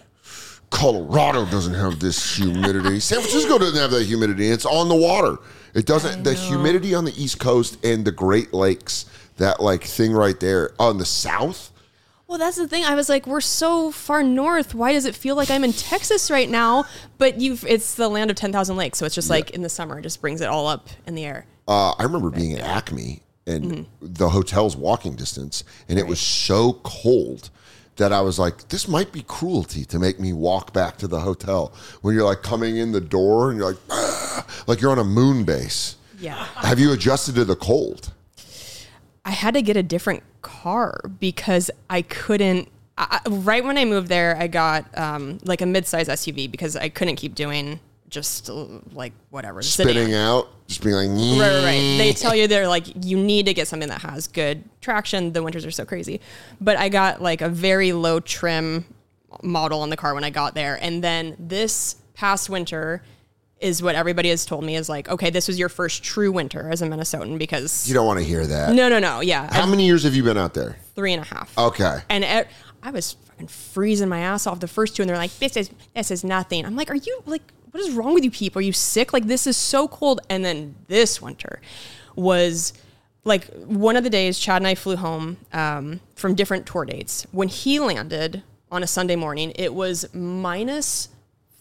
Colorado doesn't have this humidity. San Francisco doesn't have that humidity. It's on the water. It doesn't. The humidity on the East Coast and the Great Lakes, that thing right there on the South. Well, that's the thing. I was like, we're so far north. Why does it feel like I'm in Texas right now? But it's the land of 10,000 lakes, so it's just in the summer, it just brings it all up in the air. I remember being at Acme, and the hotel's walking distance, and it was so cold that I was like, this might be cruelty to make me walk back to the hotel when you're like coming in the door and you're like, like you're on a moon base. Yeah. Have you adjusted to the cold? I had to get a different car because I couldn't. Right when I moved there, I got like a midsize SUV because I couldn't keep doing just like whatever. Spinning out, just being like, right. They tell you they're like, you need to get something that has good traction. The winters are so crazy. But I got like a very low trim model in the car when I got there. And then this past winter is what everybody has told me is like, okay, this was your first true winter as a Minnesotan because... You don't want to hear that. No. Yeah. How many years have you been out there? 3.5. Okay. And I was fucking freezing my ass off the first two and they're like, this is nothing. I'm like, are you like... What is wrong with you people? Are you sick? Like, this is so cold. And then this winter was like one of the days Chad and I flew home from different tour dates. When he landed on a Sunday morning, it was minus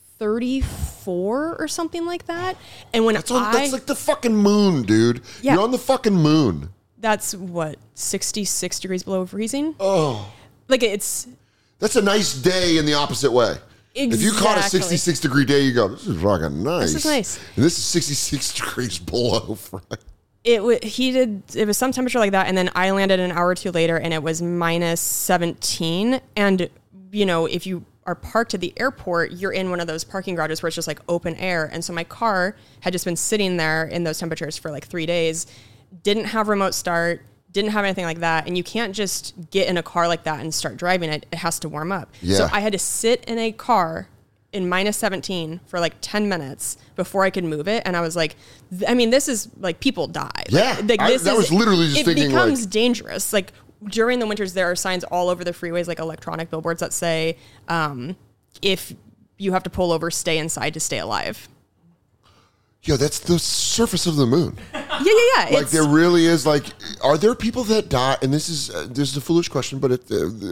34 or something like that. And when that's like the fucking moon, dude. Yeah. You're on the fucking moon. That's what, 66 degrees below freezing? Oh. Like that's a nice day in the opposite way. Exactly. If you caught a 66 degree day, you go, this is fucking nice. This is nice. And this is 66 degrees below. It was some temperature like that. And then I landed an hour or two later and it was minus 17. And, you know, if you are parked at the airport, you're in one of those parking garages where it's just like open air. And so my car had just been sitting there in those temperatures for like 3 days, didn't have remote start, didn't have anything like that. And you can't just get in a car like that and start driving it. It has to warm up. Yeah. So I had to sit in a car in minus 17 for like 10 minutes before I could move it. And I was like, I mean, this is like people die. Yeah. Like, I was literally just thinking it becomes dangerous. Like during the winters, there are signs all over the freeways, like electronic billboards that say, if you have to pull over, stay inside to stay alive. Yo, that's the surface of the moon. Yeah. Like there really is. Like, are there people that die? And this is a foolish question, but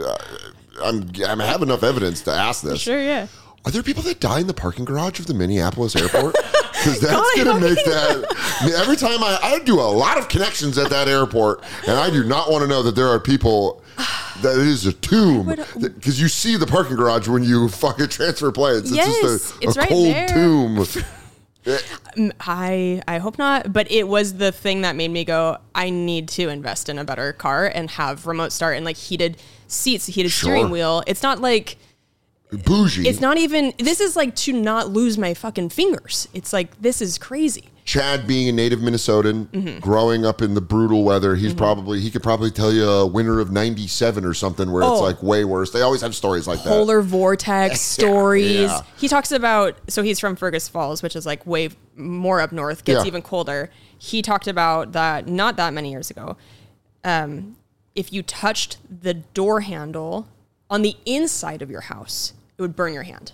I have enough evidence to ask this. Sure, yeah. Are there people that die in the parking garage of the Minneapolis airport? Because that's going to make that. Every time I do a lot of connections at that airport, and I do not want to know that there are people. That it is a tomb because you see the parking garage when you fucking transfer planes. Yes, it's just a right cold there. tomb. I hope not, but it was the thing that made me go, I need to invest in a better car and have remote start and like heated seats, heated steering wheel. It's not like bougie. It's not even, this is like to not lose my fucking fingers. It's like, this is crazy. Chad being a native Minnesotan, growing up in the brutal weather, he could probably tell you a winter of 97 or something where it's like way worse. They always have stories like that. Polar vortex stories. Yeah. He talks about, so he's from Fergus Falls, which is like way more up north, gets even colder. He talked about that not that many years ago. If you touched the door handle on the inside of your house, it would burn your hand.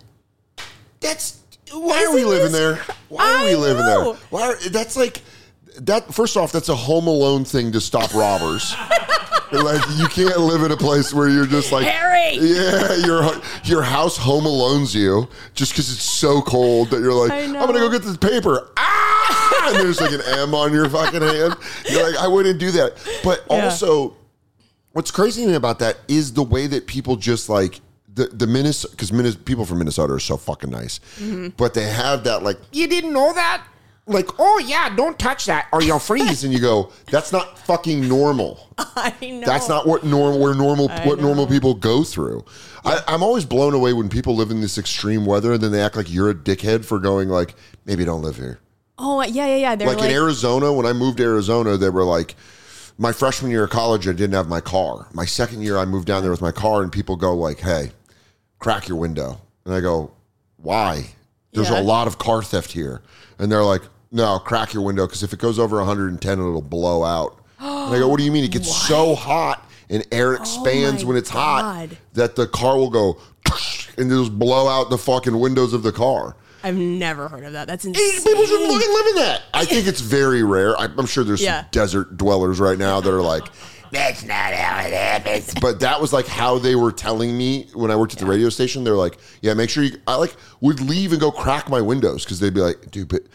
Why are we living there? Why are we living there? That's like that. First off, that's a Home Alone thing to stop robbers. Like you can't live in a place where you're just like Harry. Yeah, your house Home Alones you just because it's so cold that you're like, I'm gonna go get this paper. And there's like an M on your fucking hand. You're like, I wouldn't do that. But also, what's crazy to me about that is the way that people just like. The Minnesota, because people from Minnesota are so fucking nice, but they have that like, you didn't know that? Like, oh yeah, don't touch that or you'll freeze. And you go, that's not fucking normal. I know. That's not what normal people go through. Yeah. I'm always blown away when people live in this extreme weather and then they act like you're a dickhead for going like, maybe don't live here. Oh yeah. They're like in Arizona, when I moved to Arizona, they were like, my freshman year of college, I didn't have my car. My second year, I moved down there with my car and people go like, hey, crack your window. And I go, why? There's a lot of car theft here. And they're like, no, crack your window because if it goes over 110, it'll blow out. And I go, what do you mean? It gets so hot and air expands when it's hot that the car will go and just blow out the fucking windows of the car. I've never heard of that. That's insane. People should fucking live in that. I think it's very rare. I'm sure there's some desert dwellers right now that are like, that's not how it happens. But that was like how they were telling me when I worked at the radio station. They're like, yeah, make sure I like would leave and go crack my windows because they'd be like, dude, but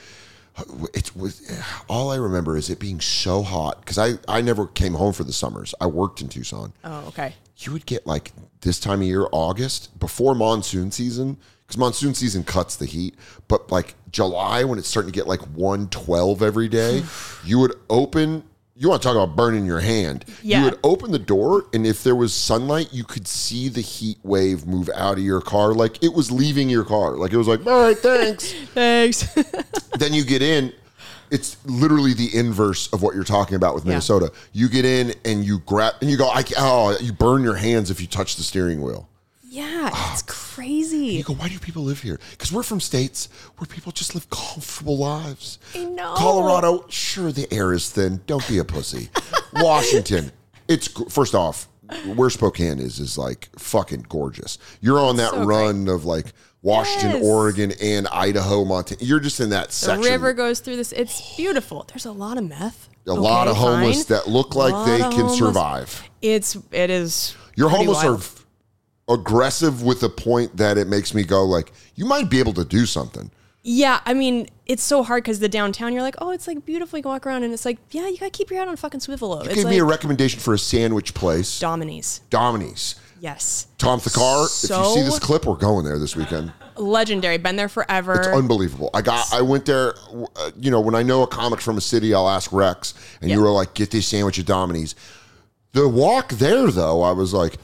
all I remember is it being so hot because I never came home for the summers. I worked in Tucson. Oh, okay. you would get like this time of year, August, before monsoon season, because monsoon season cuts the heat. But like July, when it's starting to get like 112 every day, you would open. You want to talk about burning your hand. Yeah. You would open the door, and if there was sunlight, you could see the heat wave move out of your car. Like it was leaving your car. Like it was like, all right, thanks. Thanks. Then you get in. It's literally the inverse of what you're talking about with Minnesota. You get in and you grab, and you go, you burn your hands if you touch the steering wheel. Yeah, it's crazy. You go, why do people live here? Because we're from states where people just live comfortable lives. I know. Colorado, sure, the air is thin. Don't be a pussy. Washington, first off, where Spokane is like fucking gorgeous. You're on that run of like Washington, Oregon, and Idaho, Montana. You're just in that section. The river goes through this. It's beautiful. There's a lot of meth. A lot of homeless that look like they can survive. It is. Your homeless wild. are aggressive with the point that it makes me go like, you might be able to do something. Yeah, I mean, it's so hard because the downtown, you're like, oh, it's like beautiful. You can walk around and it's like, yeah, you got to keep your head on a fucking swivel. You gave me a recommendation for a sandwich place. Domini's. Yes. Tom Thakar, if you see this clip, we're going there this weekend. Legendary. Been there forever. It's unbelievable. I went there, when I know a comic from a city, I'll ask Rex, and you were like, get this sandwich at Domini's. The walk there, though, I was like,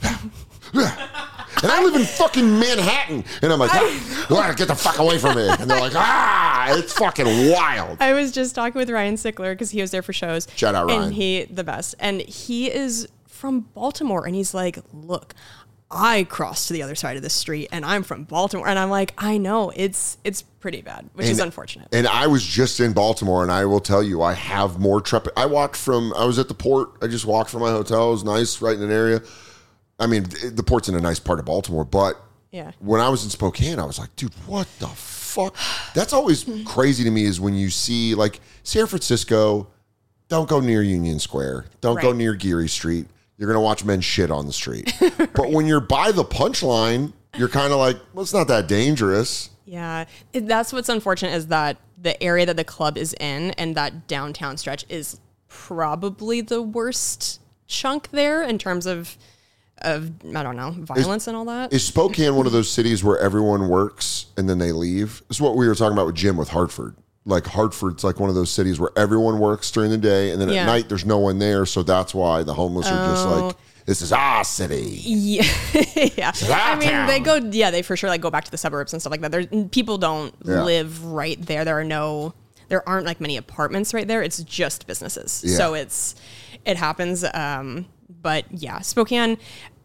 and I live in fucking Manhattan, and I'm like, get the fuck away from me. And they're like, it's fucking wild. I was just talking with Ryan Sickler because he was there for shows. Shout out, Ryan. And the best. And he is from Baltimore, and he's like, look, I crossed to the other side of the street and I'm from Baltimore. And I'm like, I know it's pretty bad, which is unfortunate. And I was just in Baltimore, and I will tell you, I have more I was at the port. I just walked from my hotel. It was nice, right in an area. I mean, the port's in a nice part of Baltimore, but when I was in Spokane, I was like, dude, what the fuck? That's always crazy to me is when you see like San Francisco, don't go near Union Square. Don't go near Geary Street. You're going to watch men shit on the street. But when you're by the Punchline, you're kind of like, well, it's not that dangerous. Yeah. That's what's unfortunate is that the area that the club is in and that downtown stretch is probably the worst chunk there in terms of I don't know, violence and all that. Is Spokane one of those cities where everyone works and then they leave? This is what we were talking about with Jim with Hartford. Like Hartford's like one of those cities where everyone works during the day and then at night there's no one there. So that's why the homeless are just like, this is our city. Yeah. Yeah. I mean, town. They for sure like go back to the suburbs and stuff like that. People don't live right there. There aren't like many apartments right there. It's just businesses. Yeah. So it happens. But yeah, Spokane,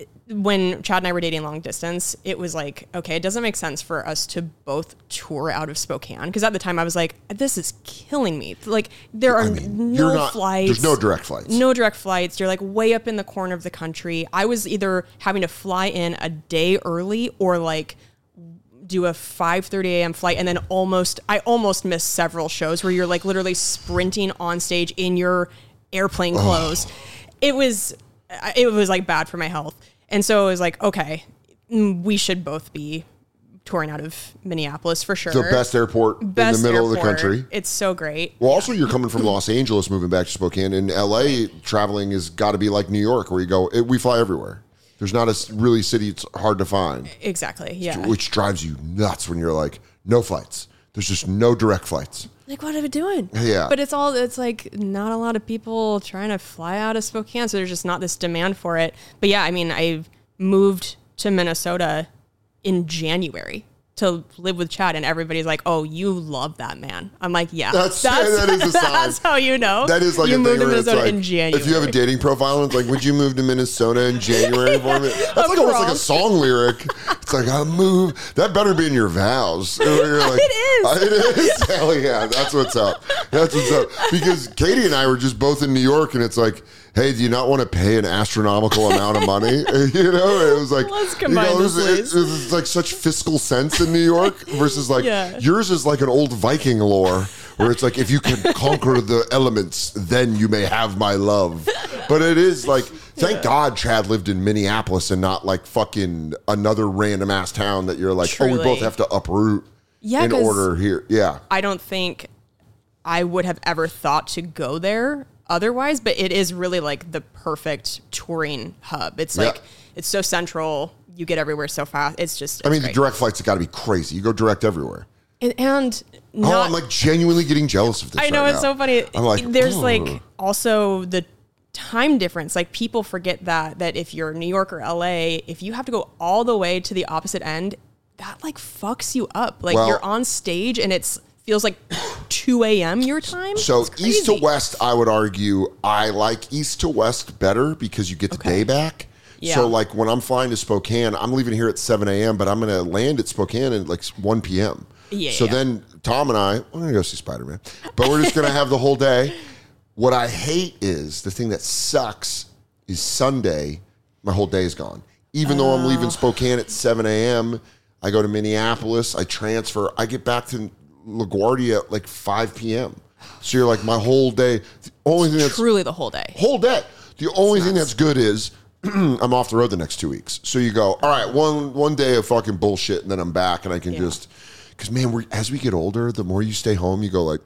when Chad and I were dating long distance, it was like, okay, it doesn't make sense for us to both tour out of Spokane. Because at the time I was like, this is killing me. Like there are no flights. There's no direct flights. No direct flights. You're like way up in the corner of the country. I was either having to fly in a day early or like do a 5:30 a.m. flight and then I almost missed several shows where you're like literally sprinting on stage in your airplane clothes. It was like bad for my health. And so it was like, okay, we should both be touring out of Minneapolis for sure. The best airport in the middle of the country. It's so great. Well, also you're coming from Los Angeles, moving back to Spokane. In LA, traveling has got to be like New York where you go, we fly everywhere. There's not a really city it's hard to find. Exactly, yeah. Which drives you nuts when you're like, no flights. There's just no direct flights. Like, what are we doing? Yeah. But it's like not a lot of people trying to fly out of Spokane, so there's just not this demand for it. But yeah, I mean, I moved to Minnesota in January to live with Chad, and everybody's like, oh, you love that man. I'm like, yeah. That is a sign. That's how you know. That is like you a moved thing to Minnesota in January. If you have a dating profile, and it's like, would you move to Minnesota in January for me? That's like almost like a song lyric. It's like, I'll move. That better be in your vows. You're like, it is. Hell yeah. That's what's up. Because Katie and I were just both in New York, and it's like, hey, do you not want to pay an astronomical amount of money? You know, it was like, let's combine it's like such fiscal sense in New York versus like yours is like an old Viking lore where it's like, if you can conquer the elements, then you may have my love. But it is like, thank God Chad lived in Minneapolis and not like fucking another random ass town that you're like, we both have to uproot in order here. Yeah. I don't think I would have ever thought to go there otherwise, but it is really like the perfect touring hub. It's like, it's so central. You get everywhere so fast. It's I mean, great. the direct flights have got to be crazy. You go direct everywhere. And I'm like genuinely getting jealous of this. I know, right it's now. so funny. I'm like, there's like also the time difference. Like people forget that if you're New York or LA, if you have to go all the way to the opposite end, that like fucks you up. Like you're on stage and feels like 2 a.m. your time. So east to west, I would argue I like east to west better because you get the day back. Yeah. So like when I'm flying to Spokane, I'm leaving here at 7 a.m., but I'm going to land at Spokane at like 1 p.m. Yeah. So then Tom and we're going to go see Spider-Man, but we're just going to have the whole day. What I hate is the thing that sucks is Sunday, my whole day is gone. Even though I'm leaving Spokane at 7 a.m., I go to Minneapolis, I transfer, I get back to LaGuardia at like 5 p.m. So you're like, my whole day, the only thing that's truly the whole day. The only thing that's good is I'm off the road the next 2 weeks. So you go, all right, one day of fucking bullshit, and then I'm back, and I can just, because man, as we get older, the more you stay home, you go like,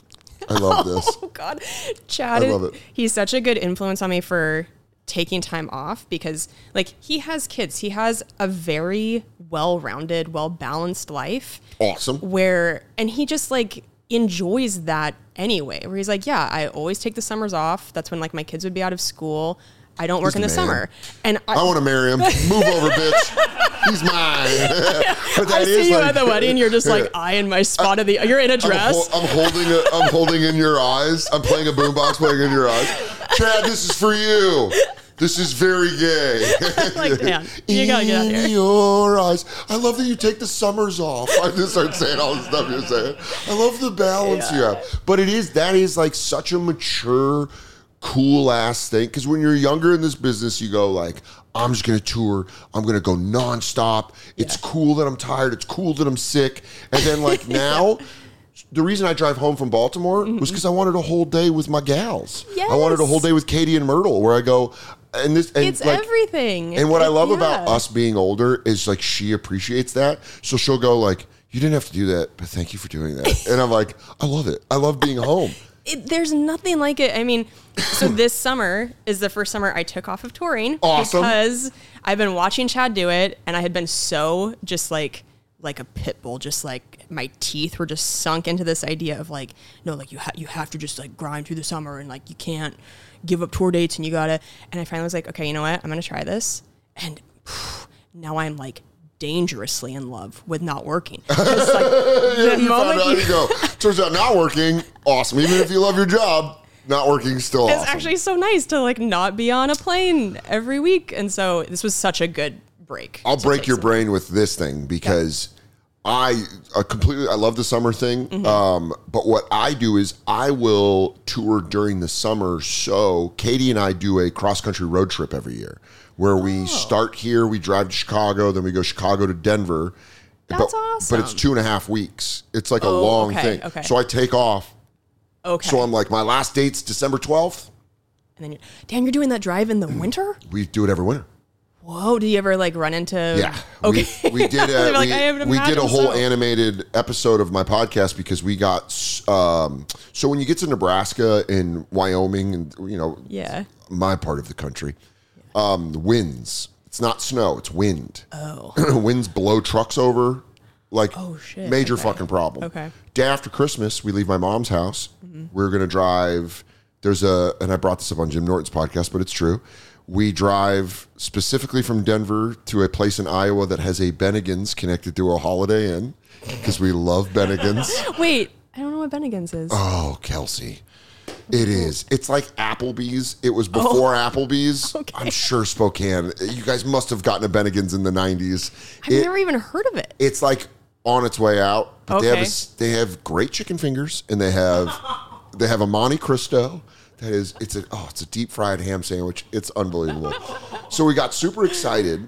I love this. Oh God, Chad, I love it. He's such a good influence on me for taking time off because like he has kids. He has a very well-rounded, well-balanced life. Awesome. And he just like enjoys that anyway, where he's like, yeah, I always take the summers off. That's when like my kids would be out of school. I don't work in the summer. And I want to marry him. Move over, bitch. He's mine. But I see you at the wedding. You're just like eyeing my spot of the. You're in a dress. I'm holding in your eyes. I'm playing a boombox, playing in your eyes. Chad, this is for you. This is very gay. Like, man, you gotta get out here. In your eyes. I love that you take the summers off. I just start saying all the stuff you're saying. I love the balance you have. But that is like such a mature, cool ass thing. Because when you're younger in this business, you go like, I'm just going to tour. I'm going to go nonstop. It's cool that I'm tired. It's cool that I'm sick. And then like now, the reason I drive home from Baltimore was because I wanted a whole day with my gals. Yes. I wanted a whole day with Katie and Myrtle where I go, it's like, everything. And what I love about us being older is like she appreciates that. So she'll go like, you didn't have to do that, but thank you for doing that. And I'm like, I love it. I love being home. There's nothing like it. I mean, so this summer is the first summer I took off of touring. Awesome. Because I've been watching Chad do it, and I had been so just like a pit bull, just like my teeth were just sunk into this idea of like, no, like you have to just like grind through the summer, and like you can't give up tour dates, and you gotta. And I finally was like, okay, you know what? I'm gonna try this, and now I'm like dangerously in love with not working. Like, the moment you go, turns out not working, awesome. Even if you love your job, not working still awesome. It's actually so nice to like not be on a plane every week. And so this was such a good break. I'll break your brain with this thing because I love the summer thing. Mm-hmm. But what I do is I will tour during the summer. So Katie and I do a cross-country road trip every year where we start here, we drive to Chicago, then we go Chicago to Denver. That's awesome. But it's 2.5 weeks. It's like a long thing. Okay. So I take off. Okay. So I'm like, my last date's December 12th. And then you're doing that drive in the winter? We do it every winter. Whoa, do you ever like run into? Yeah. Okay. We did a whole animated episode of my podcast because we got, so when you get to Nebraska and Wyoming and, my part of the country, winds. It's not snow, it's wind. Oh. Winds blow trucks over. Like, major fucking problem. Okay. Day after Christmas, we leave my mom's house. Mm-hmm. We're going to drive. And I brought this up on Jim Norton's podcast, but it's true. We drive specifically from Denver to a place in Iowa that has a Bennigan's connected to a Holiday Inn because we love Bennigan's. Wait, I don't know what Bennigan's is. Oh, Kelsey. It is. It's like Applebee's. It was before Applebee's. Okay. I'm sure Spokane. You guys must have gotten a Bennigan's in the 90s. I've never even heard of it. It's like on its way out. But they have great chicken fingers, and they have a Monte Cristo. That is, it's a deep fried ham sandwich. It's unbelievable. So we got super excited.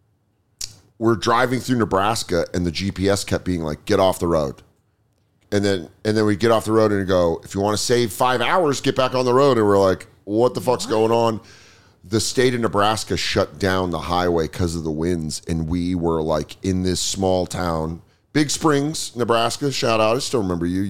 We're driving through Nebraska, and the GPS kept being like, "Get off the road." And then we get off the road and go, if you want to save 5 hours, get back on the road. And we're like, what the fuck's going on? The state of Nebraska shut down the highway because of the winds. And we were like in this small town, Big Springs, Nebraska. Shout out. I still remember you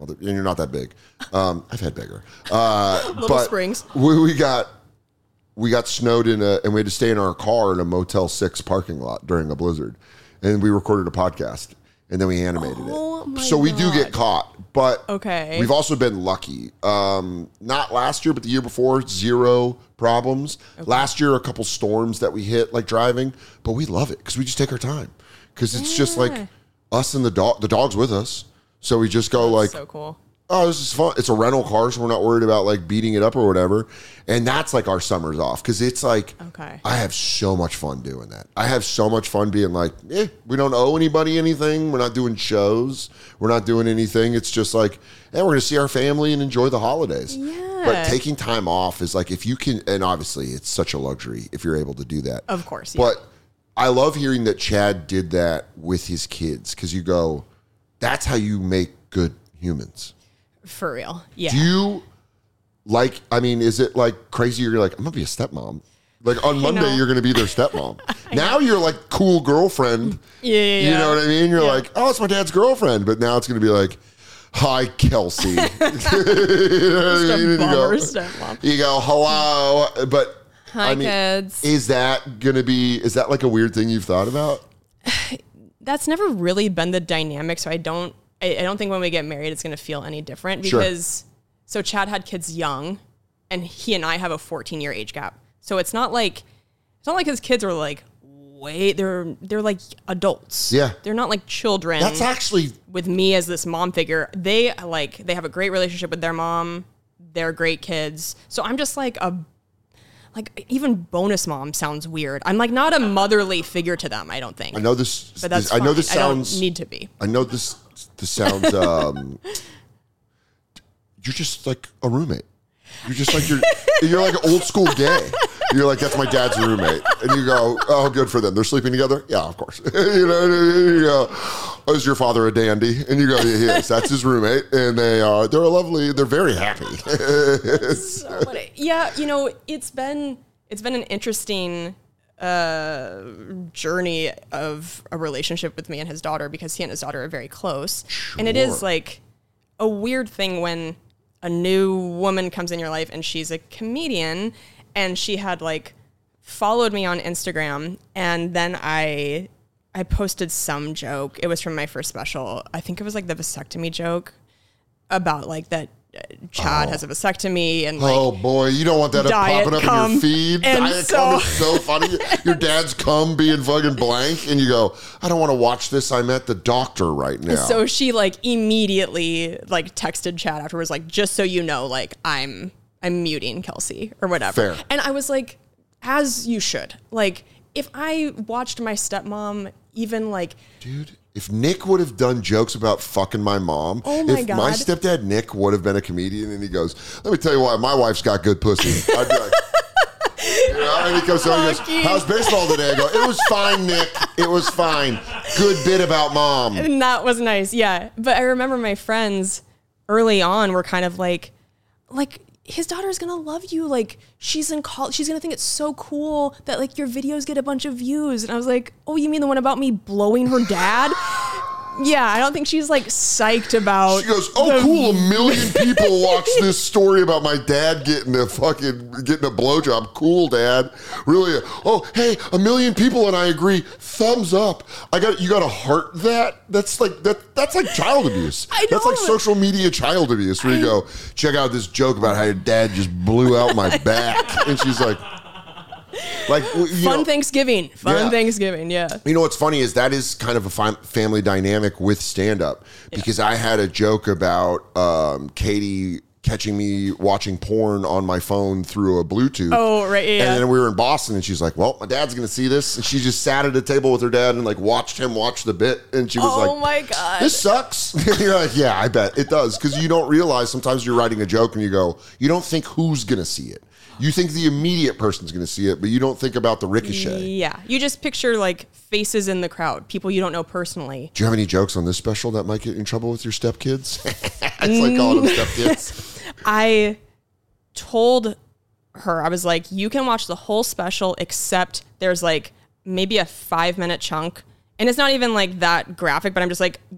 and you're not that big. I've had bigger. Little Springs. We got snowed and we had to stay in our car in a Motel 6 parking lot during a blizzard, and we recorded a podcast. And then we animated it. So we do get caught. But we've also been lucky. Not last year, but the year before, 0 problems. Okay. Last year, a couple storms that we hit, like driving. But we love it because we just take our time. Because it's just like us and the dog. The dog's with us. So we just go like, so cool. Oh, this is fun. It's a rental car, so we're not worried about like beating it up or whatever. And that's like our summers off because it's like, I have so much fun doing that. I have so much fun being like, we don't owe anybody anything. We're not doing shows. We're not doing anything. It's just like, we're going to see our family and enjoy the holidays. Yeah. But taking time off is like, if you can, and obviously it's such a luxury if you're able to do that. Of course. Yeah. But I love hearing that Chad did that with his kids because you go, that's how you make good humans. For real. Yeah. Do you is it like crazy? You're like, I'm going to be a stepmom. Like on Monday, you're going to be their stepmom. Now you're like cool girlfriend. Yeah. You know what I mean? You're like, oh, it's my dad's girlfriend. But now it's going to be like, hi, Kelsey. You know what I mean? You go, hello. But hi, kids. Is that like a weird thing you've thought about? That's never really been the dynamic. So I don't think when we get married, it's going to feel any different because, so Chad had kids young and he and I have a 14-year age gap. So it's not like his kids are like, they're like adults. Yeah. They're not like children. That's actually with me as this mom figure. They have a great relationship with their mom. They're great kids. So I'm just like even bonus mom sounds weird. I'm like not a motherly figure to them, I don't think. I know this, but that's I know this fine. sounds, I don't need to be. I know this sounds, you're just like a roommate. You're just like, you're like old school gay. You're like, that's my dad's roommate. And you go, oh, good for them. They're sleeping together? Yeah, of course. You know, you go, oh, is your father a dandy? And you go, yeah, he is. That's his roommate. And they're lovely. They're very happy. Yeah, it's been an interesting journey of a relationship with me and his daughter because he and his daughter are very close. Sure. And it is like a weird thing when a new woman comes in your life and she's a comedian and she had like followed me on Instagram and then I posted some joke. It was from my first special. I think it was like the vasectomy joke about like that Chad has a vasectomy and like, oh boy, you don't want that popping up in your feed. Diet cum is so funny. Your dad's cum being fucking blank and you go, I don't want to watch this. I'm at the doctor right now. So she like immediately like texted Chad afterwards, like, just so you know, like I'm muting Kelsey or whatever. Fair. And I was like, as you should. Like if I watched my stepmom even like, dude, if Nick would have done jokes about fucking my mom, if my stepdad Nick would have been a comedian and he goes, let me tell you what, my wife's got good pussy. I'd be like, and he comes on and goes, how's baseball today? I go, it was fine, Nick. It was fine. Good bit about mom. And that was nice. Yeah. But I remember my friends early on were kind of like, his daughter's gonna love you. Like she's in college. She's gonna think it's so cool that like your videos get a bunch of views. And I was like, oh, you mean the one about me blowing her dad? Yeah, I don't think she's like psyched about. She goes, oh, cool. 1 million people watch this story about my dad getting a blowjob. Cool, Dad. Really? Oh, hey, 1 million people and I agree. Thumbs up. You got to heart that. That's like child abuse. I know. That's like social media child abuse. Where you go, check out this joke about how your dad just blew out my back, and she's like. Thanksgiving. Thanksgiving, yeah. You know what's funny is that is kind of a family dynamic with stand-up because I had a joke about Katie catching me watching porn on my phone through a Bluetooth. Oh, right, yeah. And then we were in Boston and she's like, well, my dad's going to see this. And she just sat at a table with her dad and like watched him watch the bit. And she was like, oh my God. This sucks. And you're like, yeah, I bet it does. Because you don't realize sometimes you're writing a joke and you go, you don't think who's going to see it. You think the immediate person's going to see it, but you don't think about the ricochet. Yeah. You just picture like faces in the crowd, people you don't know personally. Do you have any jokes on this special that might get in trouble with your stepkids? It's like calling them stepkids. I told her, I was like, you can watch the whole special except there's like maybe a 5-minute chunk. And it's not even like that graphic, but I'm just like,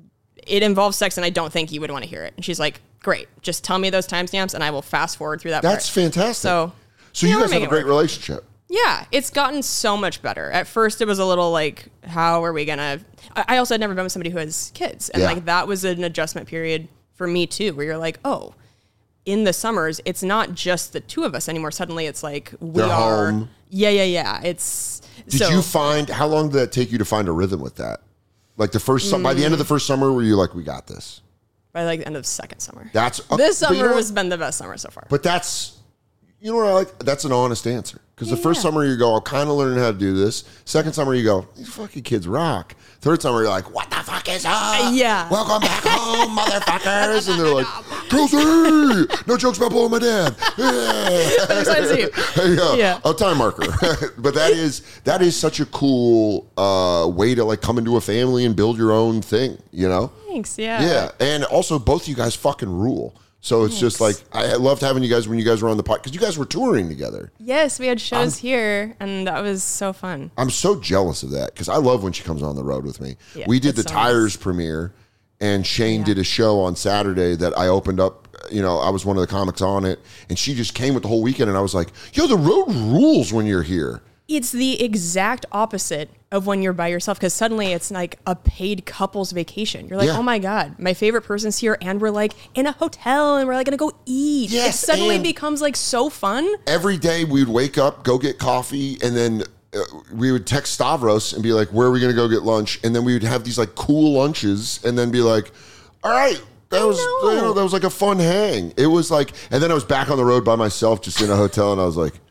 it involves sex and I don't think you would want to hear it. And she's like, great, just tell me those timestamps and I will fast forward through that That's part. fantastic. So you guys have a great relationship. Yeah, it's gotten so much better. At first, it was a little like, how are we going to... I also had never been with somebody who has kids. And like that was an adjustment period for me too, where you're like, oh, in the summers, it's not just the two of us anymore. Suddenly it's like, They're home. Yeah. It's... Did you find... How long did that take you to find a rhythm with that? Like the first... By the end of the first summer, were you like, we got this? By like the end of the second summer. This summer has been the best summer so far. But that's... You know what I like? That's an honest answer. Because the first summer you go, I'm kind of learning how to do this. Second summer you go, these fucking kids rock. Third summer you're like, what the fuck is up? Yeah. Welcome back home, motherfuckers. And they're like, Kelsey, no jokes about blowing my dad. Yeah. I'm excited to see you. Yeah. A time marker. But that is such a cool way to like come into a family and build your own thing, you know? Thanks, yeah. Yeah. And also both of you guys fucking rule. So it's just like, I loved having you guys when you guys were on the pod, because you guys were touring together. Yes, we had shows here, and that was so fun. I'm so jealous of that, because I love when she comes on the road with me. Yeah, we did the Tires premiere, and Shane did a show on Saturday that I opened up. You know, I was one of the comics on it, and she just came with the whole weekend, and I was like, yo, the road rules when you're here. It's the exact opposite of when you're by yourself, because suddenly it's like a paid couple's vacation. You're like, oh my God, my favorite person's here, and we're like in a hotel, and we're like gonna go eat. Yes, it suddenly becomes like so fun. Every day we would wake up, go get coffee, and then we would text Stavros and be like, where are we gonna go get lunch? And then we would have these like cool lunches, and then be like, all right. That was like a fun hang. It was like, and then I was back on the road by myself, just in a hotel, and I was like,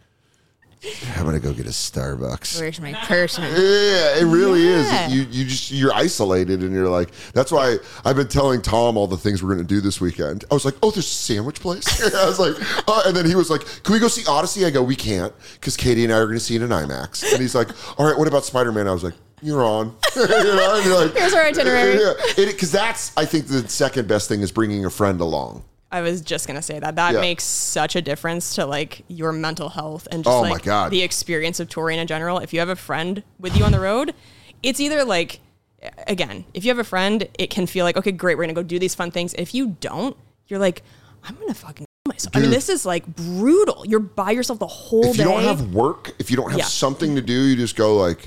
I'm gonna go get a Starbucks. Where's my person? Yeah, it really is. You're isolated, and you're like. That's why I've been telling Tom all the things we're gonna do this weekend. I was like, oh, there's a sandwich place. I was like, and then he was like, can we go see Odyssey? I go, we can't, because Katie and I are gonna see it in IMAX. And he's like, all right, what about Spider-Man? I was like, you're on. You know? And you're like, here's our itinerary. Because that's, I think, the second best thing is bringing a friend along. I was just going to say that. That makes such a difference to like your mental health and just like the experience of touring in general. If you have a friend with you on the road, it's either like, again, if you have a friend, it can feel like, okay, great, we're going to go do these fun things. If you don't, you're like, I'm going to fucking kill myself. Dude, I mean, this is like brutal. You're by yourself the whole day. If you don't have work, if you don't have something to do, you just go like,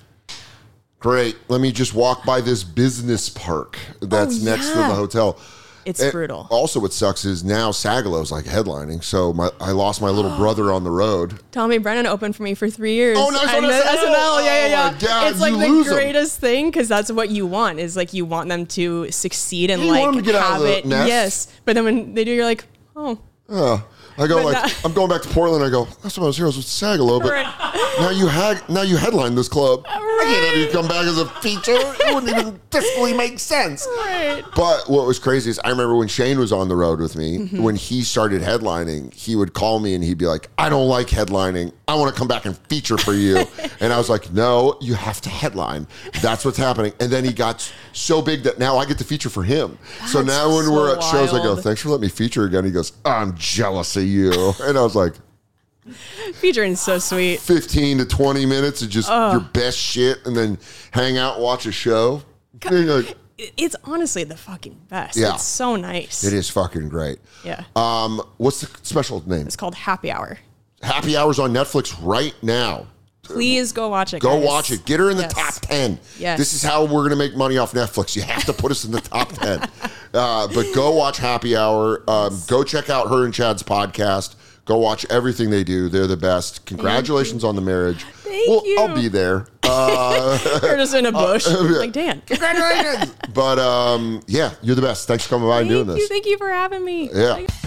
great, let me just walk by this business park that's next to the hotel. It's brutal. Also, what sucks is now Sagalow's like headlining, so I lost my little brother on the road. Tommy Brennan opened for me for 3 years. Oh, nice on SNL. Yeah. God, it's like the greatest thing, because that's what you want, is like you want them to succeed and like have it. Nest. Yes, but then when they do, you're like, oh. I go I'm going back to Portland. I go, that's what I was here. I was with Sagalow, but now you headline this club. I can't have you come back as a feature. It wouldn't even fiscally make sense. Right. But what was crazy is I remember when Shane was on the road with me, when he started headlining, he would call me and he'd be like, I don't like headlining. I want to come back and feature for you. And I was like, no, you have to headline. That's what's happening. And then he got so big that now I get to feature for him. So now when we're at shows, I go, thanks for letting me feature again. He goes, I'm jealous of you. And I was like, featuring is so sweet. 15 to 20 minutes of just your best shit, and then hang out, watch a show. It's honestly the fucking best. Yeah. It's so nice. It is fucking great. Yeah. What's the special name? It's called Happy Hour. Happy Hour's on Netflix right now. Please go watch it, Go guys. watch it. Get her in the top 10. Yes. This is how we're going to make money off Netflix. You have to put us in the top 10. But go watch Happy Hour. Go check out her and Chad's podcast. Go watch everything they do. They're the best. Congratulations on the marriage. Thank you. I'll be there. You're just in a bush. Like, Dan. Congratulations. But, yeah, you're the best. Thanks for coming by and doing this. Thank you for having me. Yeah.